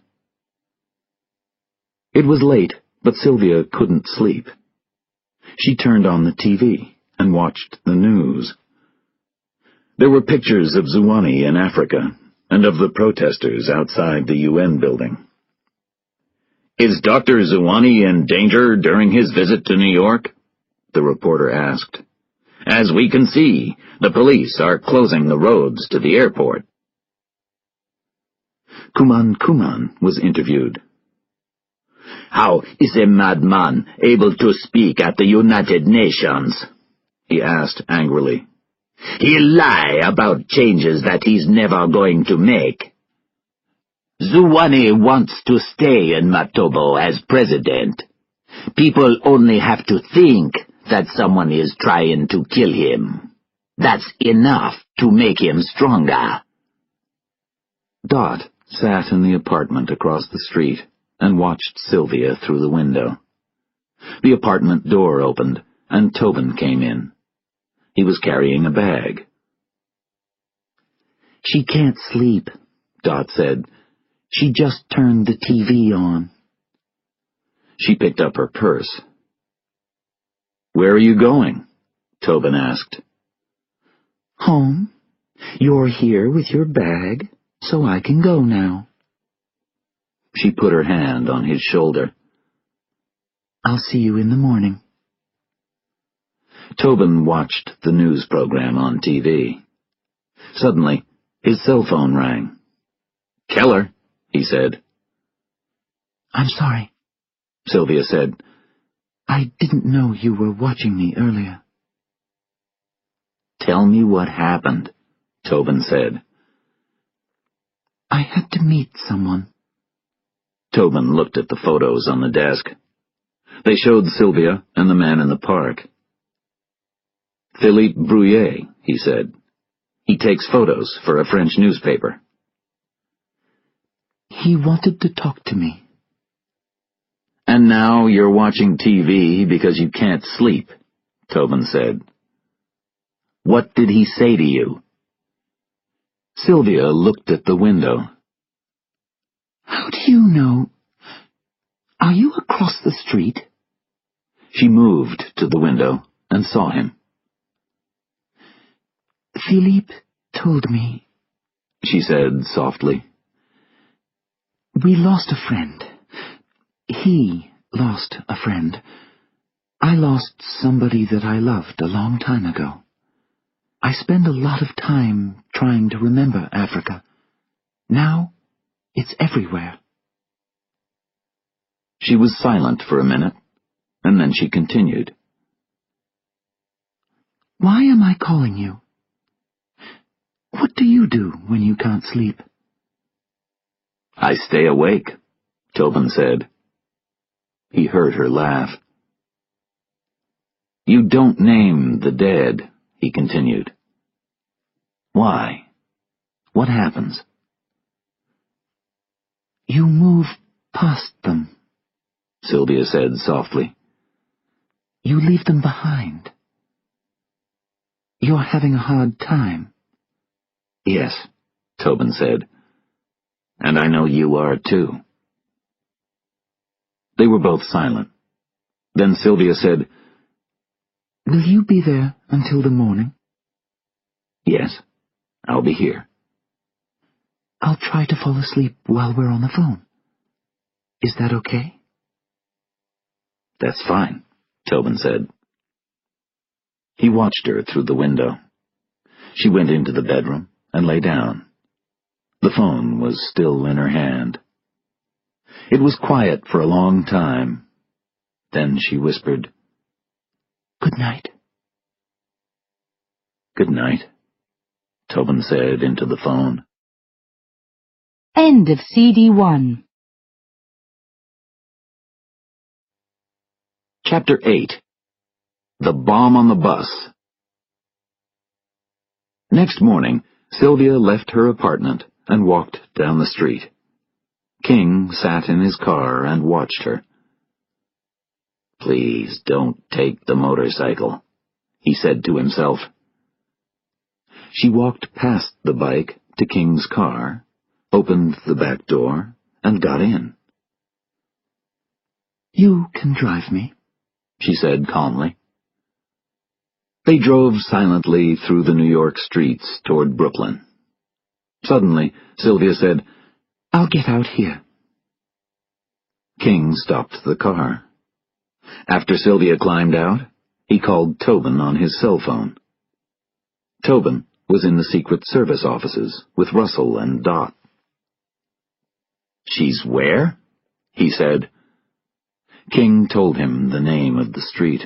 It was late, but Sylvia couldn't sleep. She turned on the TV and watched the news. There were pictures of Zuwani in Africa and of the protesters outside the UN building. Is Dr. Zuwani in danger during his visit to New York? The reporter asked. As we can see, the police are closing the roads to the airport. Kuman was interviewed. How is a madman able to speak at the United Nations? He asked angrily. He'll lie about changes that he's never going to make. Zuwani wants to stay in Matobo as president. People only have to think that someone is trying to kill him. That's enough to make him stronger. Dot sat in the apartment across the street and watched Sylvia through the window. The apartment door opened, and Tobin came in. He was carrying a bag. She can't sleep, Dot said. She just turned the TV on. She picked up her purse. Where are you going? Tobin asked. Home. You're here with your bag, so I can go now. She put her hand on his shoulder. I'll see you in the morning. Tobin watched the news program on TV. Suddenly, his cell phone rang. Keller, he said. I'm sorry, Sylvia said. I didn't know you were watching me earlier. Tell me what happened, Tobin said. I had to meet someone. Tobin looked at the photos on the desk. They showed Sylvia and the man in the park. Philippe Brouillet, he said. He takes photos for a French newspaper. He wanted to talk to me. And now you're watching TV because you can't sleep, Tobin said. What did he say to you? Sylvia looked at the window. How do you know? Are you across the street? She moved to the window and saw him. Philippe told me, she said softly. We lost a friend. He lost a friend. I lost somebody that I loved a long time ago. I spend a lot of time trying to remember Africa. Now, it's everywhere. She was silent for a minute, and then she continued. Why am I calling you? What do you do when you can't sleep? I stay awake, Tobin said. He heard her laugh. You don't name the dead, he continued. Why? What happens? You move past them, Sylvia said softly. You leave them behind. You're having a hard time. Yes, Tobin said. And I know you are too. They were both silent. Then Sylvia said, Will you be there until the morning? Yes, I'll be here. I'll try to fall asleep while we're on the phone. Is that okay? That's fine, Tobin said. He watched her through the window. She went into the bedroom and lay down. The phone was still in her hand. It was quiet for a long time. Then she whispered, Good night. Good night, Tobin said into the phone. End of CD 1. Chapter 8. The Bomb on the Bus. Next morning, Sylvia left her apartment and walked down the street. King sat in his car and watched her. Please don't take the motorcycle, he said to himself. She walked past the bike to King's car, opened the back door, and got in. You can drive me, she said calmly. They drove silently through the New York streets toward Brooklyn. Suddenly, Sylvia said, I'll get out here. King stopped the car. After Sylvia climbed out, he called Tobin on his cell phone. Tobin was in the Secret Service offices with Russell and Dot. She's where? He said. King told him the name of the street.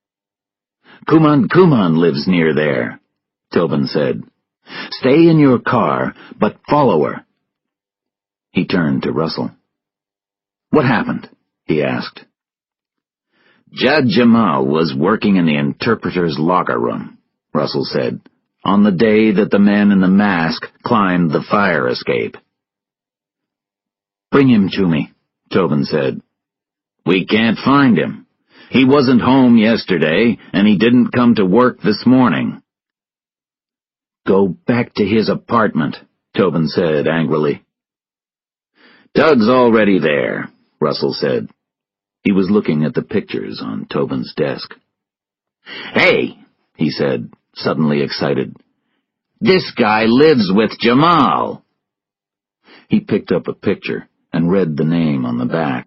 Kuman lives near there, Tobin said. Stay in your car, but follow her. He turned to Russell. What happened? He asked. Jad Jamal was working in the interpreter's locker room, Russell said, on the day that the man in the mask climbed the fire escape. Bring him to me, Tobin said. We can't find him. He wasn't home yesterday, and he didn't come to work this morning. Go back to his apartment, Tobin said angrily. Doug's already there, Russell said. He was looking at the pictures on Tobin's desk. Hey, he said, suddenly excited. This guy lives with Jamal. He picked up a picture and read the name on the back.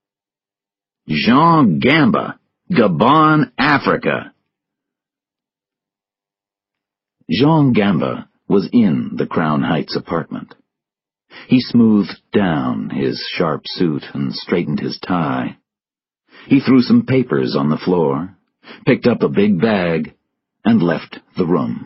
Jean Gamba, Gabon, Africa. Jean Gamba was in the Crown Heights apartment. He smoothed down his sharp suit and straightened his tie. He threw some papers on the floor, picked up a big bag, and left the room.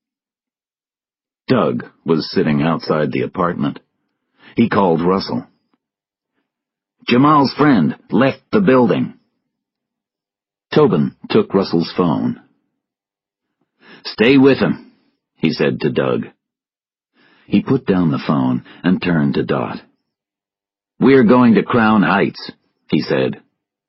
Doug was sitting outside the apartment. He called Russell. Jamal's friend left the building. Tobin took Russell's phone. Stay with him, he said to Doug. He put down the phone and turned to Dot. We're going to Crown Heights, he said.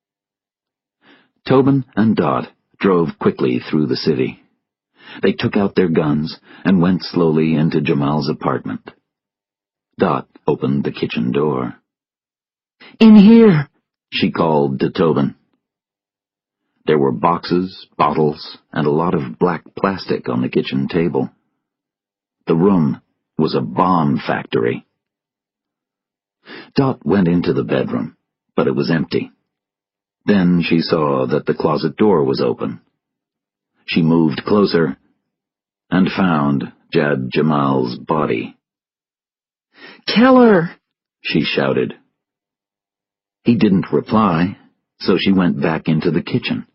Tobin and Dot drove quickly through the city. They took out their guns and went slowly into Jamal's apartment. Dot opened the kitchen door. In here, she called to Tobin. There were boxes, bottles, and a lot of black plastic on the kitchen table. The room was a bomb factory. Dot went into the bedroom, but it was empty. Then she saw that the closet door was open. She moved closer and found Jad Jamal's body. Keller! She shouted. He didn't reply, so she went back into the kitchen.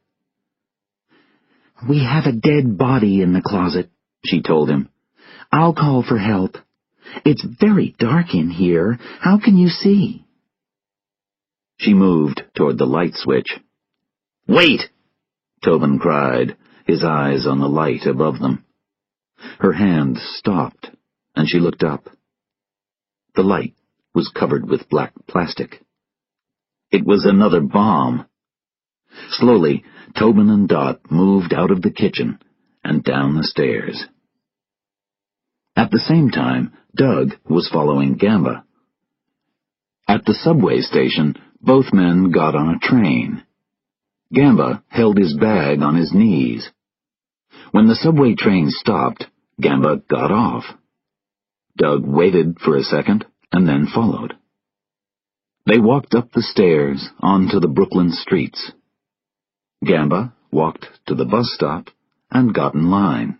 We have a dead body in the closet, she told him. I'll call for help. It's very dark in here. How can you see? She moved toward the light switch. Wait! Tobin cried, his eyes on the light above them. Her hand stopped, and she looked up. The light was covered with black plastic. It was another bomb. Slowly, Tobin and Dot moved out of the kitchen and down the stairs. At the same time, Doug was following Gamba. At the subway station, both men got on a train. Gamba held his bag on his knees. When the subway train stopped, Gamba got off. Doug waited for a second and then followed. They walked up the stairs onto the Brooklyn streets. Gamba walked to the bus stop and got in line.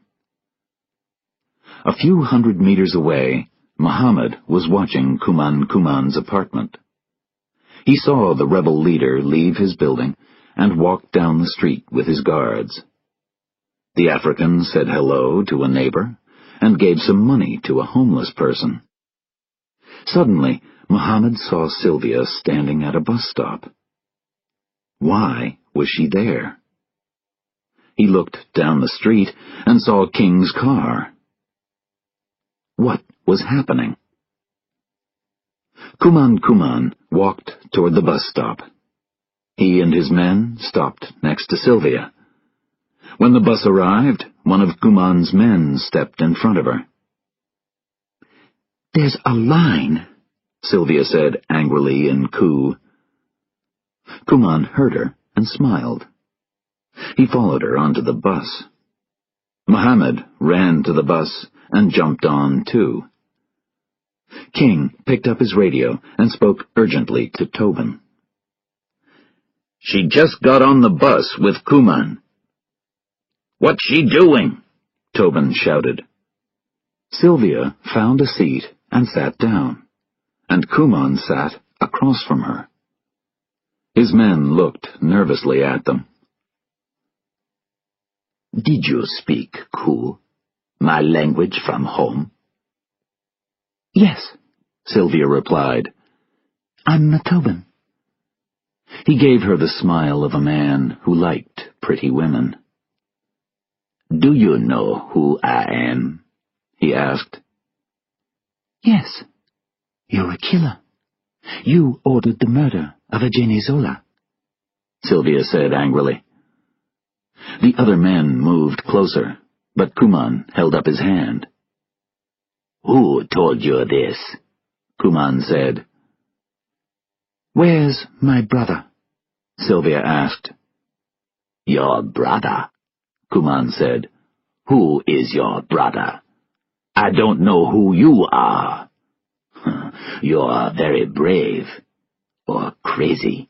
A few hundred meters away, Muhammad was watching Kuman's apartment. He saw the rebel leader leave his building and walk down the street with his guards. The African said hello to a neighbor and gave some money to a homeless person. Suddenly, Muhammad saw Sylvia standing at a bus stop. Why was she there? He looked down the street and saw King's car. What was happening? Kuman walked toward the bus stop. He and his men stopped next to Sylvia. When the bus arrived, one of Kuman's men stepped in front of her. There's a line, Sylvia said angrily in Ku. Kuman heard her and smiled. He followed her onto the bus. Muhammad ran to the bus and jumped on too. King picked up his radio and spoke urgently to Tobin. She just got on the bus with Kuman. What's she doing? Tobin shouted. Sylvia found a seat and sat down, and Kuman sat across from her. His men looked nervously at them. Did you speak, Ku, my language from home? Yes, Sylvia replied. I'm Tobin. He gave her the smile of a man who liked pretty women. Do you know who I am? He asked. Yes, you're a killer. You ordered the murder of Jenny Zola, Sylvia said angrily. The other men moved closer, but Kuman held up his hand. Who told you this? Kuman said. Where's my brother? Sylvia asked. Your brother? Kuman said. Who is your brother? I don't know who you are. You're very brave. Or crazy.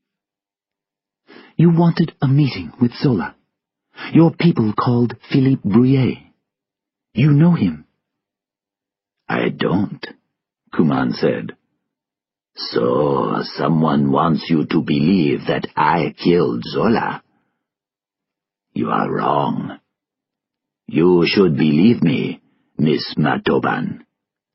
You wanted a meeting with Zola. Your people called Philippe Brouillet. You know him. I don't, Kuman said. So, someone wants you to believe that I killed Zola. You are wrong. You should believe me, Miss Matoban.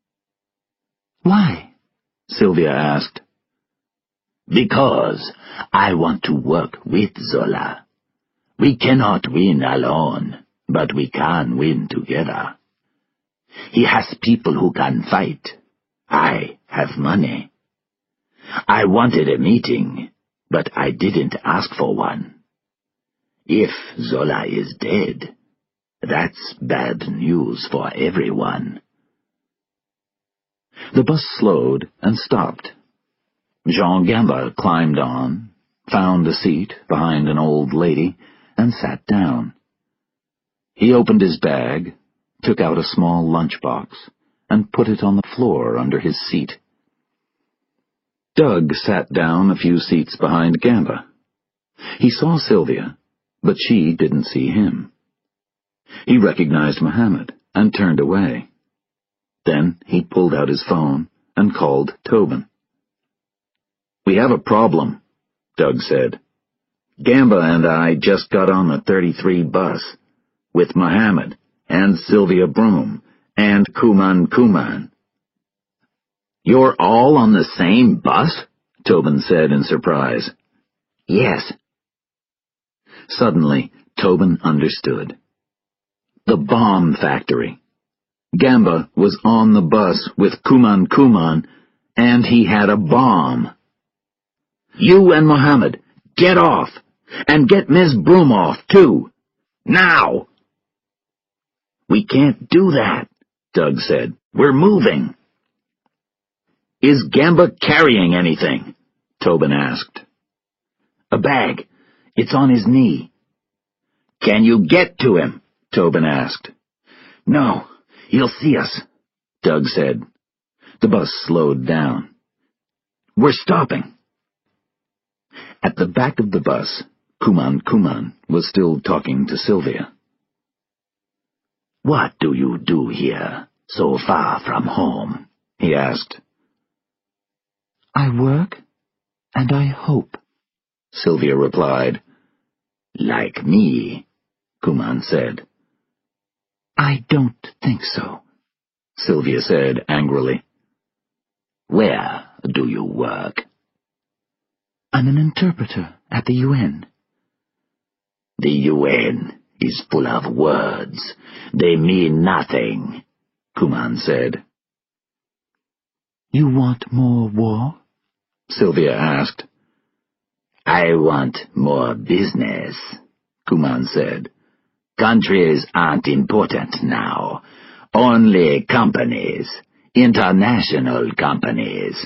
Why? Sylvia asked. Because I want to work with Zola. We cannot win alone, but we can win together. He has people who can fight. I have money. I wanted a meeting, but I didn't ask for one. If Zola is dead, that's bad news for everyone. The bus slowed and stopped. Jean Gamba climbed on, found a seat behind an old lady, and sat down. He opened his bag, took out a small lunchbox, and put it on the floor under his seat. Doug sat down a few seats behind Gamba. He saw Sylvia, but she didn't see him. He recognized Mohammed and turned away. Then he pulled out his phone and called Tobin. "We have a problem," Doug said. "Gamba and I just got on the 33 bus with Mohammed and Sylvia Broom and Kuman. "You're all on the same bus?" Tobin said in surprise. Yes. Suddenly, Tobin understood. The bomb factory. Gamba was on the bus with Kuman, and he had a bomb. "You and Mohammed, get off! And get Ms. Broom off, too! Now!" "We can't do that," Doug said. "We're moving." "Is Gamba carrying anything?" Tobin asked. "A bag. It's on his knee." "Can you get to him?" Tobin asked. "No, he'll see us," Doug said. The bus slowed down. "We're stopping." At the back of the bus, Kuman was still talking to Sylvia. "What do you do here, so far from home?" he asked. I work, and I hope, Sylvia replied. "Like me," Kuman said. I don't think so, Sylvia said angrily. "Where do you work?" I'm an interpreter at the UN. "The UN is full of words. They mean nothing," Kuman said. You want more war? Sylvia asked. "I want more business," Kuman said. "Countries aren't important now. Only companies. International companies."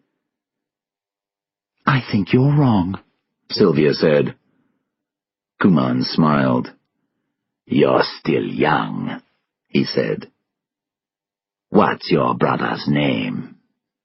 I think you're wrong, Sylvia said. Kuman smiled. "You're still young," he said. "What's your brother's name?"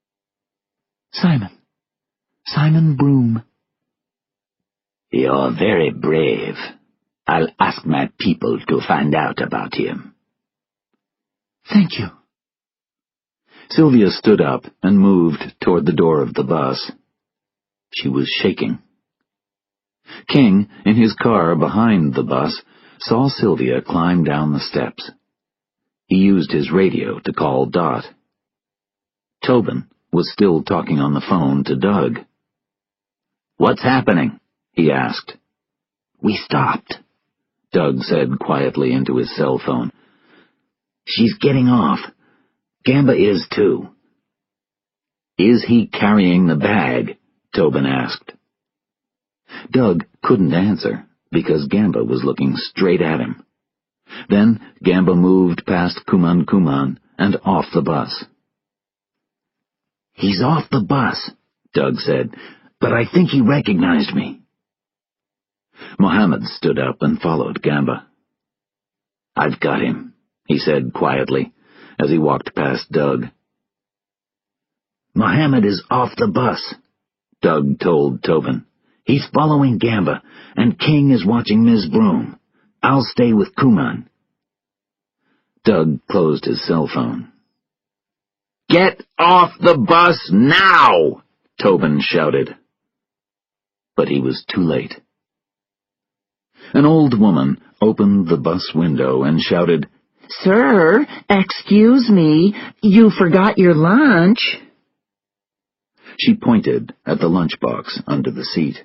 Simon Broom. "You're very brave. I'll ask my people to find out about him." Thank you. Sylvia stood up and moved toward the door of the bus. She was shaking. King, in his car behind the bus, saw Sylvia climb down the steps. He used his radio to call Dot. Tobin was still talking on the phone to Doug. "What's happening?" he asked. "We stopped," Doug said quietly into his cell phone. "She's getting off. Gamba is too." "Is he carrying the bag?" Tobin asked. Doug couldn't answer because Gamba was looking straight at him. Then Gamba moved past Kuman and off the bus. "He's off the bus," Doug said, "but I think he recognized me." Mohammed stood up and followed Gamba. "I've got him," he said quietly, as he walked past Doug. "Mohammed is off the bus," Doug told Tobin. "He's following Gamba, and King is watching Ms. Broom. I'll stay with Kuman." Doug closed his cell phone. "Get off the bus now!" Tobin shouted. But he was too late. An old woman opened the bus window and shouted, "Sir, excuse me, you forgot your lunch." She pointed at the lunchbox under the seat.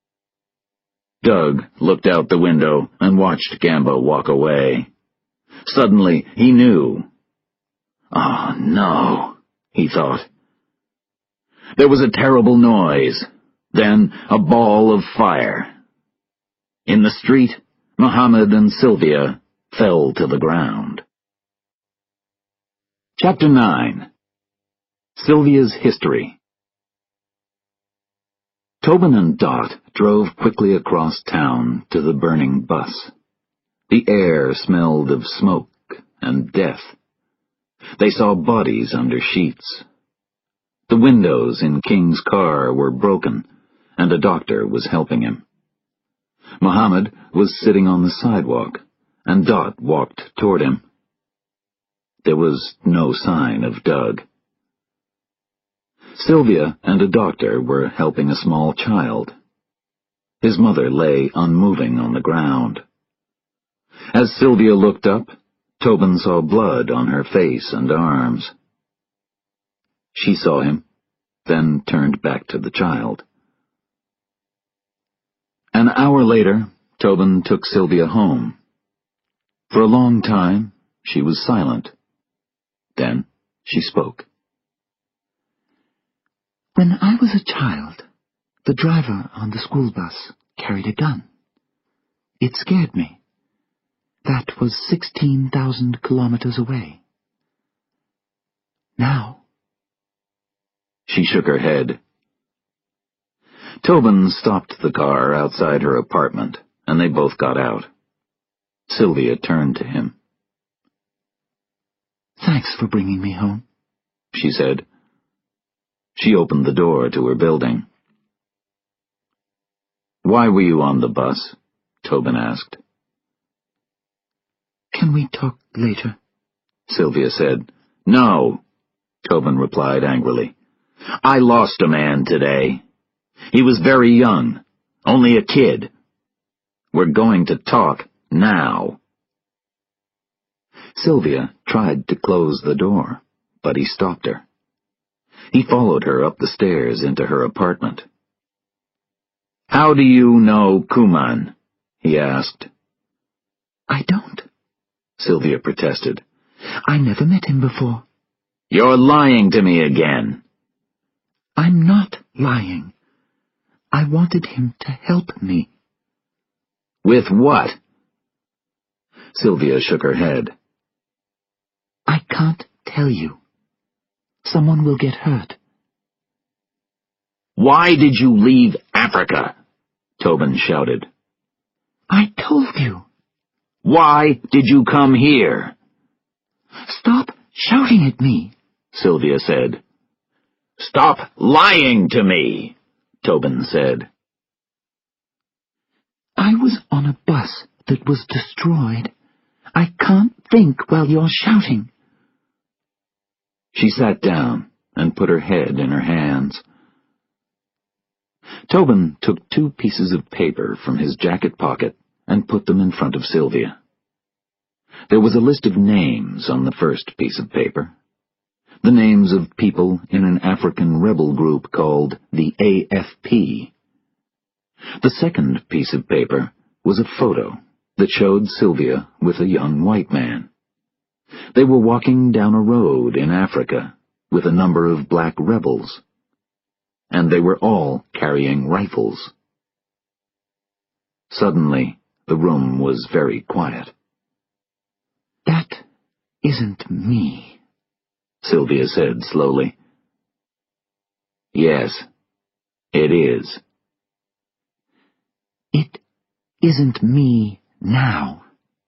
Doug looked out the window and watched Gamba walk away. Suddenly, he knew. "Oh, no," he thought. There was a terrible noise, then a ball of fire. In the street, Mohammed and Sylvia fell to the ground. Chapter 9. Sylvia's History. Tobin and Dot drove quickly across town to the burning bus. The air smelled of smoke and death. They saw bodies under sheets. The windows in King's car were broken, and a doctor was helping him. Mohammed was sitting on the sidewalk, and Dot walked toward him. There was no sign of Doug. Sylvia and a doctor were helping a small child. His mother lay unmoving on the ground. As Sylvia looked up, Tobin saw blood on her face and arms. She saw him, then turned back to the child. An hour later, Tobin took Sylvia home. For a long time, she was silent. Then she spoke. "When I was a child, the driver on the school bus carried a gun. It scared me. That was 16,000 kilometers away. Now..." She shook her head. Tobin stopped the car outside her apartment, and they both got out. Sylvia turned to him. "Thanks for bringing me home," she said. She opened the door to her building. "Why were you on the bus?" Tobin asked. "Can we talk later?" Sylvia said. "No," Tobin replied angrily. "I lost a man today. He was very young, only a kid. We're going to talk now." Sylvia tried to close the door, but he stopped her. He followed her up the stairs into her apartment. "How do you know Kuman?" he asked. "I don't," Sylvia protested. "I never met him before." "You're lying to me again." "I'm not lying. I wanted him to help me." "With what?" Sylvia shook her head. "I can't tell you. Someone will get hurt." "Why did you leave Africa?" Tobin shouted. "I told you." "Why did you come here?" "Stop shouting at me," Sylvia said. "Stop lying to me," Tobin said. "I was on a bus that was destroyed. I can't think while you're shouting." She sat down and put her head in her hands. Tobin took 2 pieces of paper from his jacket pocket and put them in front of Sylvia. There was a list of names on the first piece of paper. The names of people in an African rebel group called the AFP. The second piece of paper was a photo that showed Sylvia with a young white man. They were walking down a road in Africa with a number of black rebels, and they were all carrying rifles. Suddenly, the room was very quiet. "That isn't me," Sylvia said slowly. Yes, it is. It isn't me now.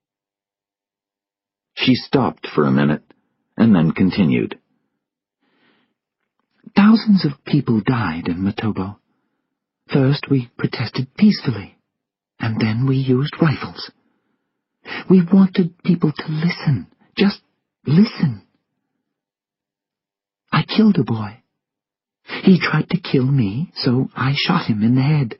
She stopped for a minute, and then continued. Thousands of people died in Matobo. First we protested peacefully, and then we used rifles. We wanted people to listen, just listen. I killed a boy. He tried to kill me, so I shot him in the head.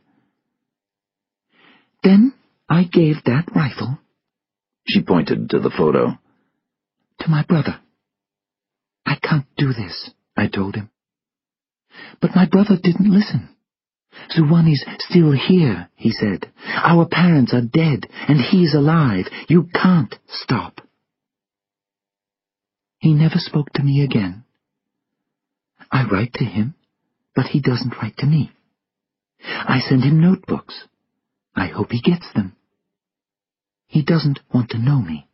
Then I gave that rifle, she pointed to the photo, to my brother. I can't do this, I told him. But my brother didn't listen. Zuwani's still here, he said. Our parents are dead, and he's alive. You can't stop. He never spoke to me again. I write to him, but he doesn't write to me. I send him notebooks. I hope he gets them. He doesn't want to know me.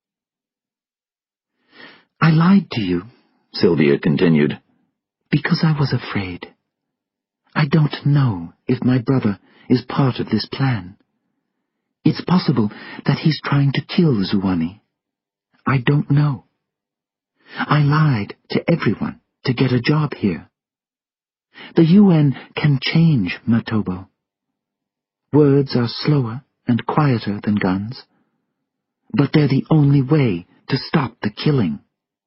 I lied to you, Sylvia continued, because I was afraid. I don't know if my brother is part of this plan. It's possible that he's trying to kill Zuwani. I don't know. I lied to everyone to get a job here. The UN can change Matobo. Words are slower and quieter than guns, but they're the only way to stop the killing.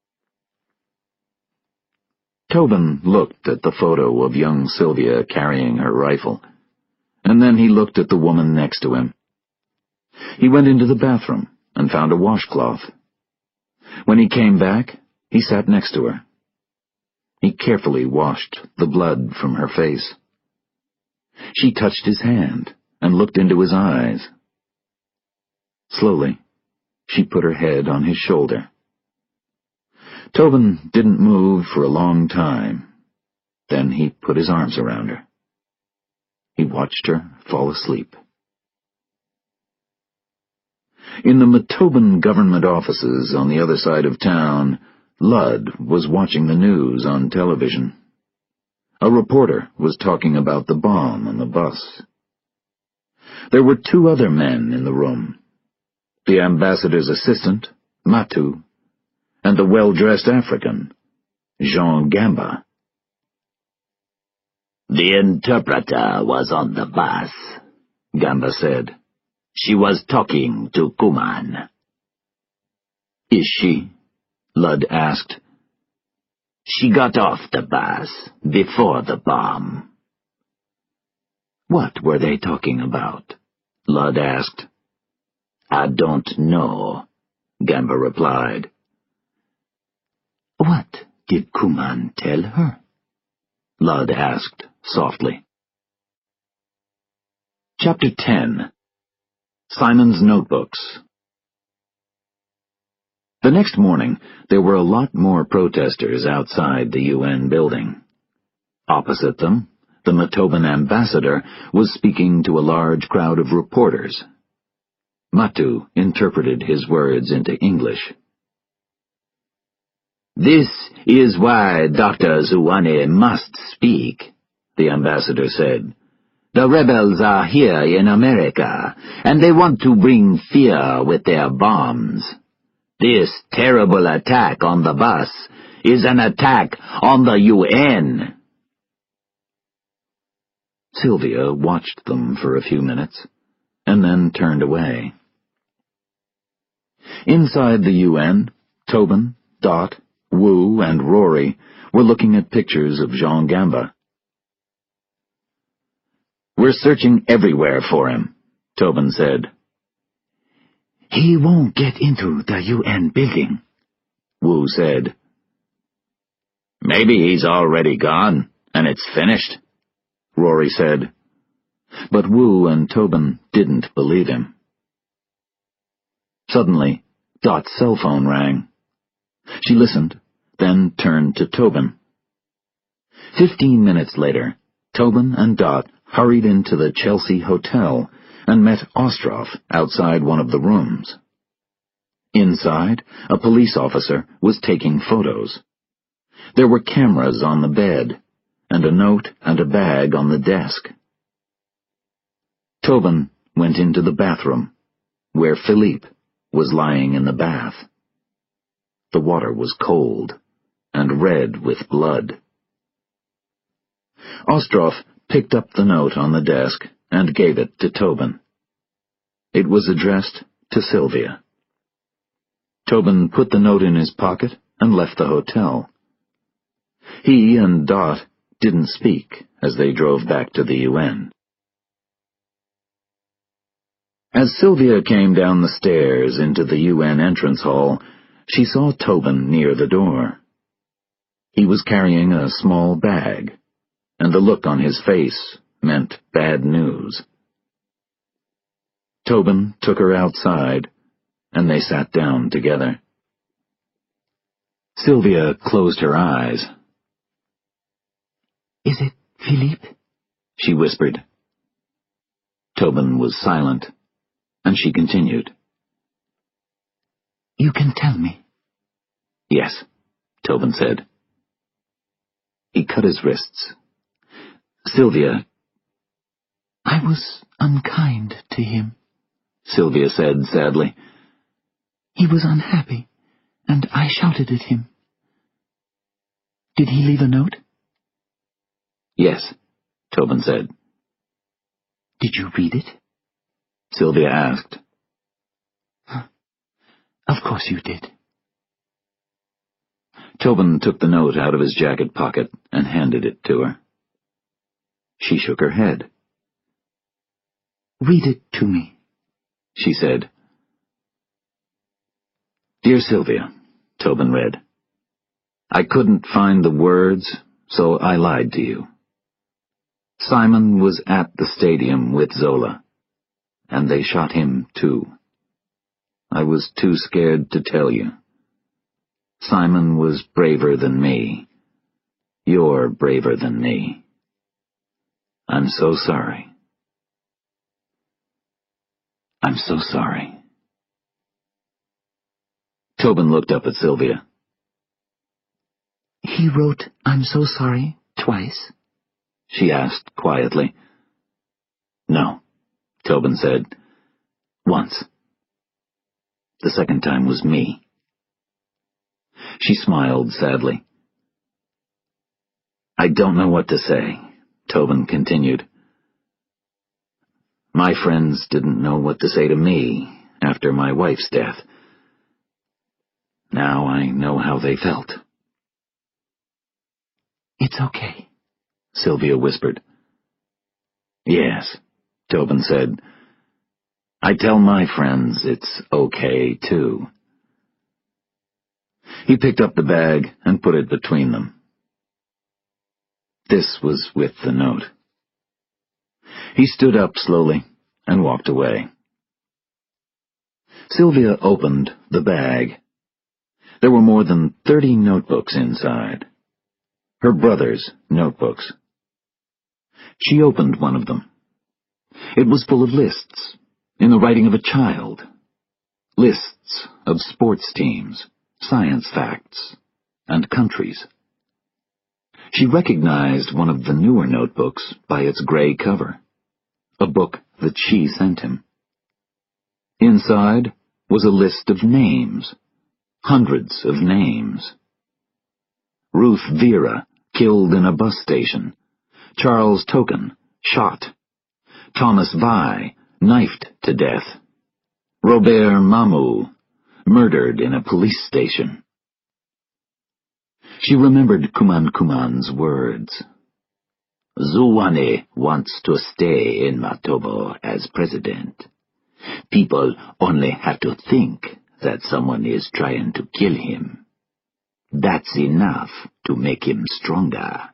Tobin looked at the photo of young Sylvia carrying her rifle, and then he looked at the woman next to him. He went into the bathroom and found a washcloth. When he came back, he sat next to her. He carefully washed the blood from her face. She touched his hand and looked into his eyes. Slowly, she put her head on his shoulder. Tobin didn't move for a long time. Then he put his arms around her. He watched her fall asleep. In the Matoban government offices on the other side of town, Ludd was watching the news on television. A reporter was talking about the bomb on the bus. There were two other men in the room, the ambassador's assistant, Matu, and the well-dressed African, Jean Gamba. The interpreter was on the bus, Gamba said. She was talking to Kuman. Is she? Ludd asked. She got off the bus before the bomb. What were they talking about? Ludd asked. I don't know, Gamba replied. What did Kuman tell her? Ludd asked softly. Chapter 10. Simon's Notebooks. The next morning, there were a lot more protesters outside the UN building. Opposite them, the Matoban ambassador was speaking to a large crowd of reporters. Matu interpreted his words into English. This is why Dr. Zuwani must speak, the ambassador said. The rebels are here in America, and they want to bring fear with their bombs. This terrible attack on the bus is an attack on the UN. Sylvia watched them for a few minutes, and then turned away. Inside the UN, Tobin, Dot, Wu, and Rory were looking at pictures of Jean Gamba. We're searching everywhere for him, Tobin said. He won't get into the UN building, Wu said. Maybe he's already gone, and it's finished, Rory said. But Wu and Tobin didn't believe him. Suddenly, Dot's cell phone rang. She listened, then turned to Tobin. 15 minutes later, Tobin and Dot hurried into the Chelsea Hotel and met Ostroff outside one of the rooms. Inside, a police officer was taking photos. There were cameras on the bed, and a note and a bag on the desk. Tobin went into the bathroom, where Philippe was lying in the bath. The water was cold and red with blood. Ostroff picked up the note on the desk and gave it to Tobin. It was addressed to Sylvia. Tobin put the note in his pocket and left the hotel. He and Dot didn't speak as they drove back to the UN. As Sylvia came down the stairs into the UN entrance hall, she saw Tobin near the door. He was carrying a small bag, and the look on his face meant bad news. Tobin took her outside, and they sat down together. Sylvia closed her eyes. "Is it Philippe?" she whispered. Tobin was silent, and she continued. "You can tell me." "Yes," Tobin said. He cut his wrists. "Sylvia—" "I was unkind to him," Sylvia said sadly. "He was unhappy, and I shouted at him. Did he leave a note?" "Yes," Tobin said. "Did you read it?" Sylvia asked. "Of course you did." Tobin took the note out of his jacket pocket and handed it to her. She shook her head. "Read it to me," she said. "Dear Sylvia," Tobin read. "I couldn't find the words, so I lied to you. Simon was at the stadium with Zola, and they shot him too. I was too scared to tell you. Simon was braver than me. You're braver than me. I'm so sorry. I'm so sorry." Tobin looked up at Sylvia. "He wrote 'I'm so sorry' twice?" she asked quietly. "No," Tobin said. "Once. The second time was me." She smiled sadly. "I don't know what to say," Tobin continued. "My friends didn't know what to say to me after my wife's death. Now I know how they felt." "It's okay," Sylvia whispered. "Yes," Tobin said. "I tell my friends it's okay, too." He picked up the bag and put it between them. This was with the note. He stood up slowly and walked away. Sylvia opened the bag. There were more than 30 notebooks inside. Her brother's notebooks. She opened one of them. It was full of lists, in the writing of a child. Lists of sports teams, science facts, and countries. She recognized one of the newer notebooks by its gray cover, a book that she sent him. Inside was a list of names, hundreds of names. Ruth Vera, killed in a bus station. Charles Token, shot. Thomas Vi, knifed to death. Robert Mamou, murdered in a police station. She remembered Kuman Kuman's words. "Zhuane wants to stay in Matobo as president. People only have to think that someone is trying to kill him. That's enough to make him stronger."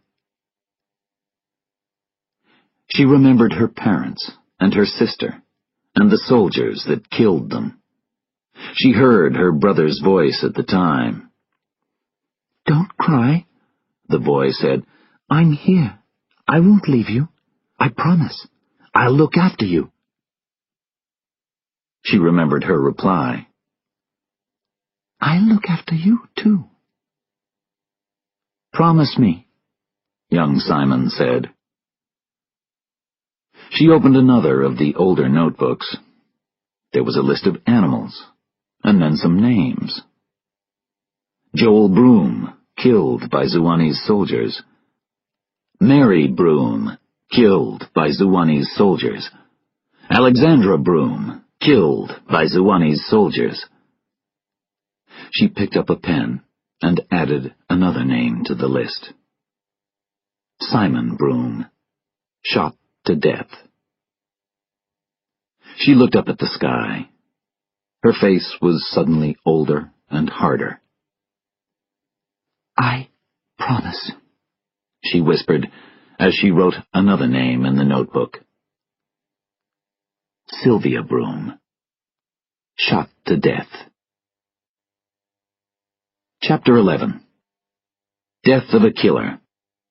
She remembered her parents and her sister and the soldiers that killed them. She heard her brother's voice at the time. "Don't cry," the boy said. "I'm here. I won't leave you. I promise. I'll look after you." She remembered her reply. "I'll look after you, too." "Promise me," young Simon said. She opened another of the older notebooks. There was a list of animals, and then some names. Joel Broom, killed by Zuani's soldiers. Mary Broom, killed by Zuani's soldiers. Alexandra Broom, killed by Zuani's soldiers. She picked up a pen and added another name to the list. Simon Broom, shot to death. She looked up at the sky. Her face was suddenly older and harder. "I promise," she whispered as she wrote another name in the notebook. Sylvia Broom, shot to death. Chapter 11. Death of a Killer.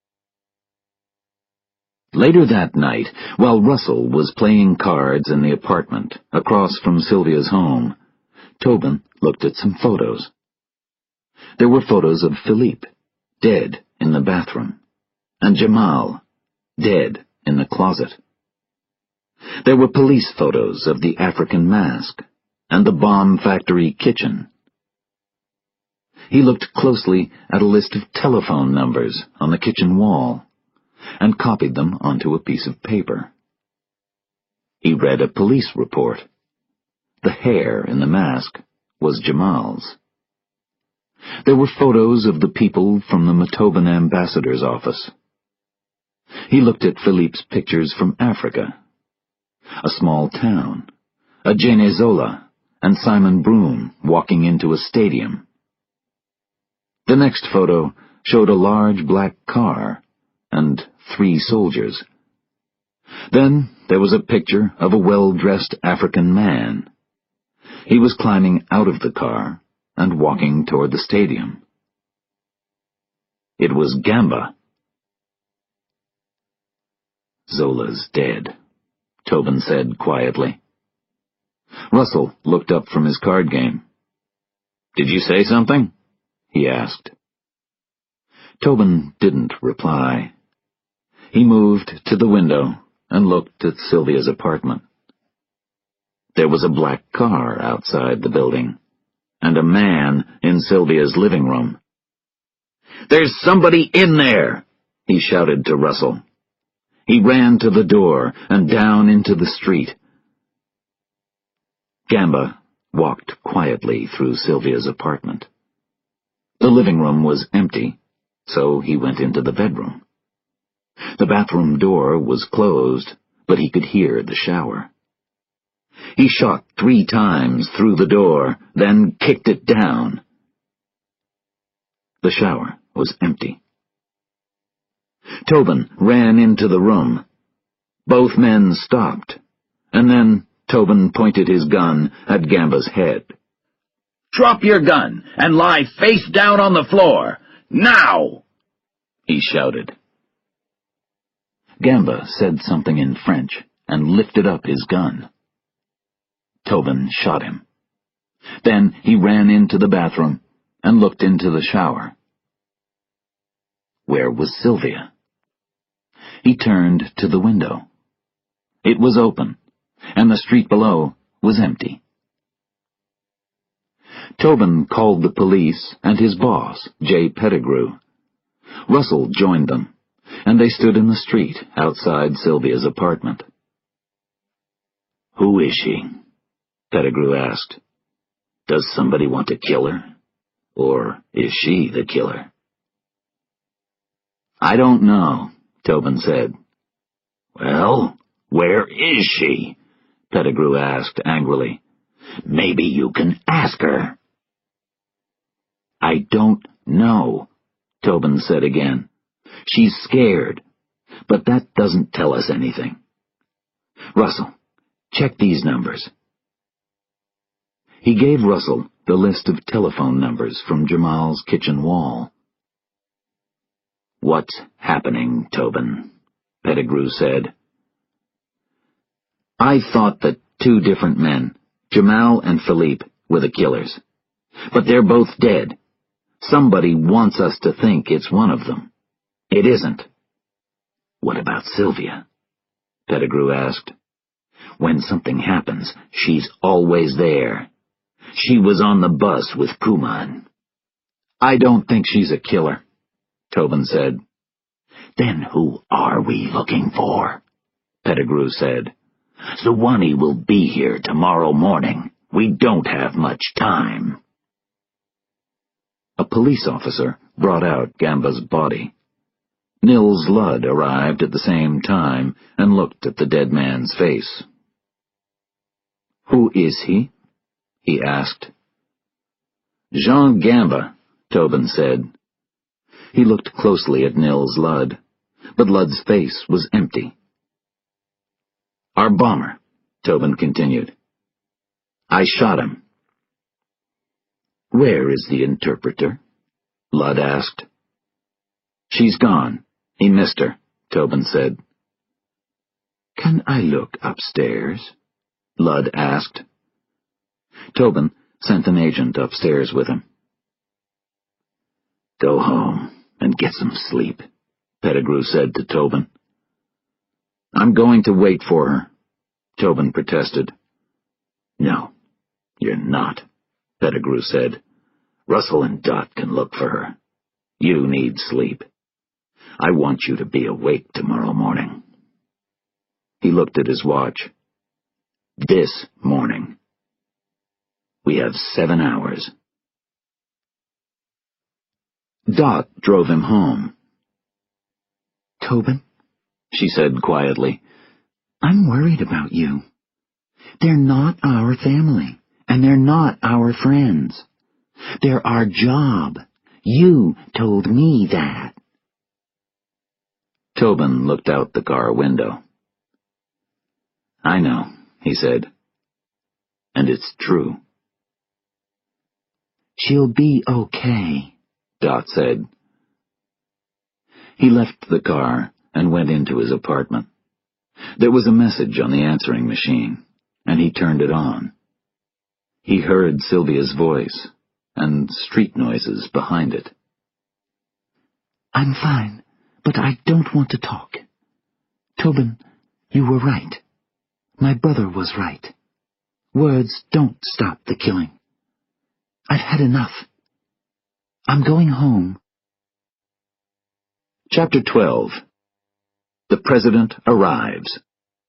Later that night, while Russell was playing cards in the apartment across from Sylvia's home, Tobin looked at some photos. There were photos of Philippe, dead in the bathroom, and Jamal, dead in the closet. There were police photos of the African mask and the bomb factory kitchen. He looked closely at a list of telephone numbers on the kitchen wall and copied them onto a piece of paper. He read a police report. The hair in the mask was Jamal's. There were photos of the people from the Motoban ambassador's office. He looked at Philippe's pictures from Africa. A small town, a Genezola, and Simon Broom walking into a stadium. The next photo showed a large black car and 3 soldiers. Then there was a picture of a well-dressed African man. He was climbing out of the car and walking toward the stadium. It was Gamba. "Zola's dead," Tobin said quietly. Russell looked up from his card game. "Did you say something?" he asked. Tobin didn't reply. He moved to the window and looked at Sylvia's apartment. There was a black car outside the building, and a man in Sylvia's living room. "There's somebody in there!" he shouted to Russell. He ran to the door and down into the street. Gamba walked quietly through Sylvia's apartment. The living room was empty, so he went into the bedroom. The bathroom door was closed, but he could hear the shower. He shot 3 times through the door, then kicked it down. The shower was empty. Tobin ran into the room. Both men stopped, and then Tobin pointed his gun at Gamba's head. "Drop your gun and lie face down on the floor, now!" he shouted. Gamba said something in French and lifted up his gun. Tobin shot him. Then he ran into the bathroom and looked into the shower. Where was Sylvia? He turned to the window. It was open, and the street below was empty. Tobin called the police and his boss, Jay Pettigrew. Russell joined them, and they stood in the street outside Sylvia's apartment. "Who is she?" Pettigrew asked. "Does somebody want to kill her? Or is she the killer?" "I don't know," Tobin said. "Well, where is she?" Pettigrew asked angrily. "Maybe you can ask her." "I don't know," Tobin said again. "She's scared, but that doesn't tell us anything. Russell, check these numbers." He gave Russell the list of telephone numbers from Jamal's kitchen wall. "What's happening, Tobin?" Pettigrew said. "I thought that 2 different men, Jamal and Philippe, were the killers. But they're both dead. Somebody wants us to think it's one of them. It isn't. What about Sylvia? Pettigrew asked. When something happens, she's always there. She was on the bus with Kuman. I don't think she's a killer, Tobin said. Then who are we looking for? Pettigrew said. Zuwani will be here tomorrow morning. We don't have much time. A police officer brought out Gamba's body. Nils Ludd arrived at the same time and looked at the dead man's face. Who is he? He asked. Jean Gamba, Tobin said. He looked closely at Nils Ludd, but Ludd's face was empty. Our bomber, Tobin continued. I shot him. Where is the interpreter? Ludd asked. She's gone. He missed her, Tobin said. Can I look upstairs? Ludd asked. Tobin sent an agent upstairs with him. Go home and get some sleep, Pettigrew said to Tobin. I'm going to wait for her, Tobin protested. No, you're not, Pettigrew said. Russell and Dot can look for her. You need sleep. I want you to be awake tomorrow morning. He looked at his watch. This morning. We have 7 hours. Dot drove him home. Tobin, she said quietly, I'm worried about you. They're not our family, and they're not our friends. They're our job. You told me that. Tobin looked out the car window. I know, he said. And it's true. She'll be okay, Dot said. He left the car and went into his apartment. There was a message on the answering machine, and he turned it on. He heard Sylvia's voice and street noises behind it. I'm fine, but I don't want to talk. Tobin, you were right. My brother was right. Words don't stop the killing. I've had enough. I'm going home. Chapter 12. The President Arrives.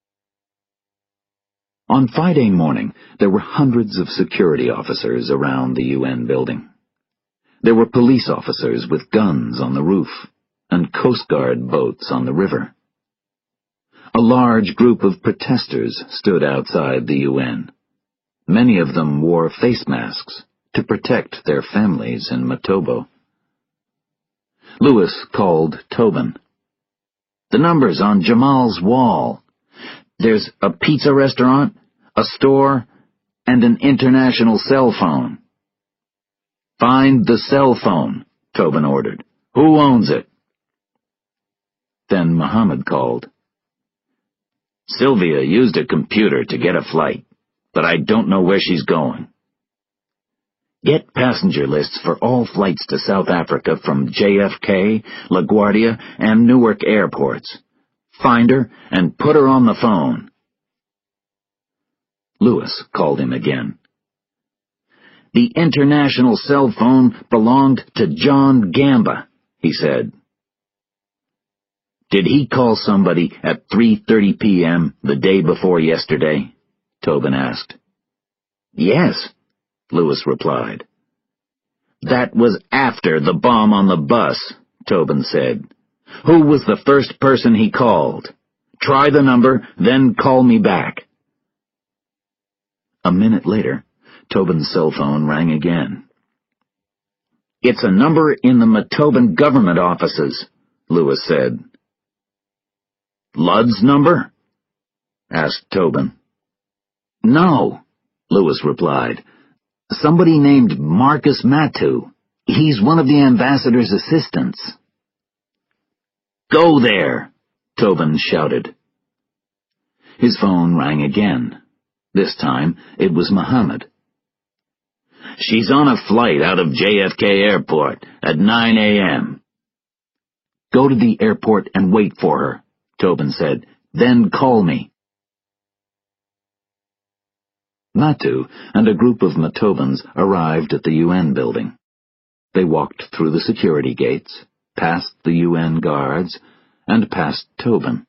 On Friday morning, there were hundreds of security officers around the UN building. There were police officers with guns on the roof and Coast Guard boats on the river. A large group of protesters stood outside the UN. Many of them wore face masks to protect their families in Matobo. Lewis called Tobin. The number's on Jamal's wall. There's a pizza restaurant, a store, and an international cell phone. Find the cell phone, Tobin ordered. Who owns it? Then Muhammad called. Sylvia used a computer to get a flight, but I don't know where she's going. Get passenger lists for all flights to South Africa from JFK, LaGuardia, and Newark airports. Find her and put her on the phone. Lewis called him again. The international cell phone belonged to John Gamba, he said. Did he call somebody at 3:30 p.m. the day before yesterday? Tobin asked. Yes, Lewis replied. That was after the bomb on the bus, Tobin said. Who was the first person he called? Try the number, then call me back. A minute later, Tobin's cell phone rang again. It's a number in the Matoban government offices, Lewis said. Ludd's number? Asked Tobin. No, Lewis replied. Somebody named Marcus Matu. He's one of the ambassador's assistants. Go there, Tobin shouted. His phone rang again. This time it was Muhammad. She's on a flight out of JFK Airport at 9 a.m. Go to the airport and wait for her, Tobin said. Then call me. Matu and a group of Matobans arrived at the UN building. They walked through the security gates, past the UN guards, and past Tobin.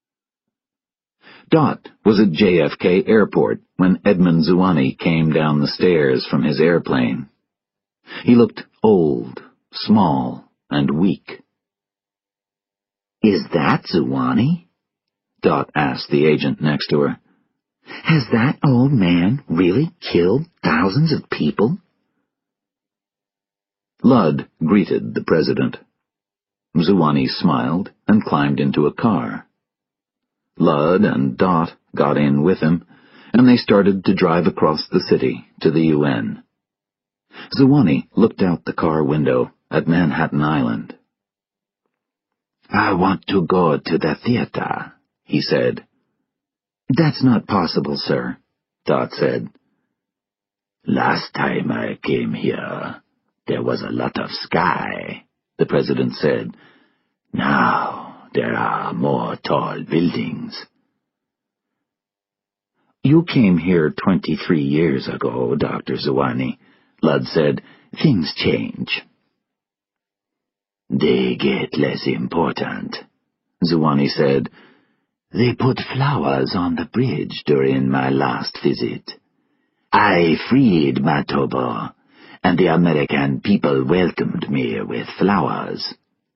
Dot was at JFK Airport when Edmund Zuani came down the stairs from his airplane. He looked old, small, and weak. "Is that Zuani?" Dot asked the agent next to her. "Has that old man really killed thousands of people?" Ludd greeted the president. Zuani smiled and climbed into a car. Ludd and Dot got in with him, and they started to drive across the city to the UN. Zuani looked out the car window at Manhattan Island. "I want to go to the theater," he said. "That's not possible, sir," Dot said. "Last time I came here, there was a lot of sky," the president said. "Now there are more tall buildings." "You came here 23 years ago, Dr. Zuani," Ludd said. "Things change." "They get less important," Zuani said. "They put flowers on the bridge during my last visit. I freed Matobo, and the American people welcomed me with flowers."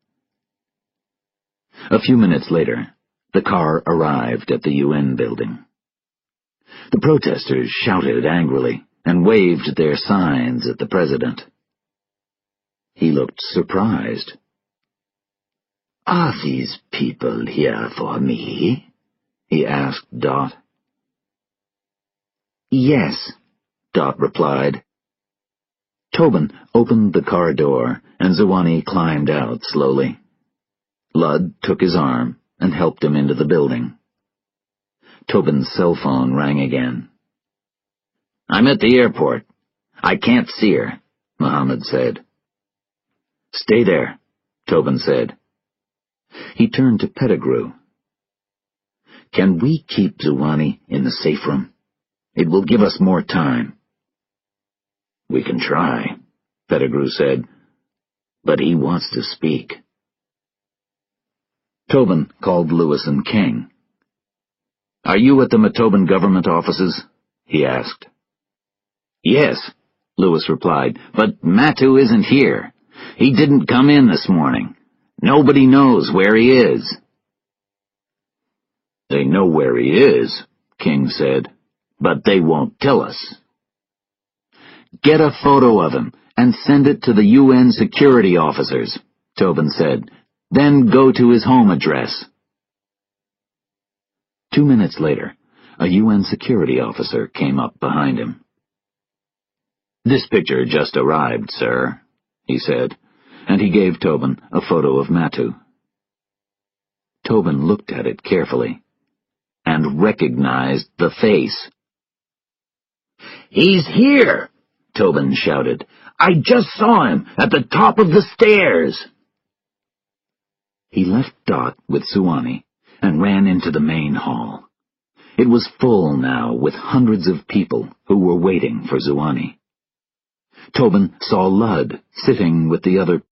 A few minutes later, the car arrived at the UN building. The protesters shouted angrily and waved their signs at the president. He looked surprised. "Are these people here for me?" he asked Dot. "Yes," Dot replied. Tobin opened the car door, and Zuani climbed out slowly. Ludd took his arm and helped him into the building. Tobin's cell phone rang again. "I'm at the airport. I can't see her," Mohammed said. "Stay there," Tobin said. He turned to Pettigrew. "Can we keep Zuani in the safe room? It will give us more time." "We can try," Pettigrew said, "but he wants to speak." Tobin called Lewis and King. "Are you at the Matoban government offices?" he asked. "Yes," Lewis replied, "but Matu isn't here. He didn't come in this morning. Nobody knows where he is." "They know where he is," King said, "but they won't tell us." "Get a photo of him and send it to the UN security officers," Tobin said. "Then go to his home address." 2 minutes later, a UN security officer came up behind him. "This picture just arrived, sir," he said, and he gave Tobin a photo of Matu. Tobin looked at it carefully and recognized the face. "He's here!" Tobin shouted. "I just saw him at the top of the stairs!" He left Dot with Zuani and ran into the main hall. It was full now with hundreds of people who were waiting for Zuani. Tobin saw Ludd sitting with the other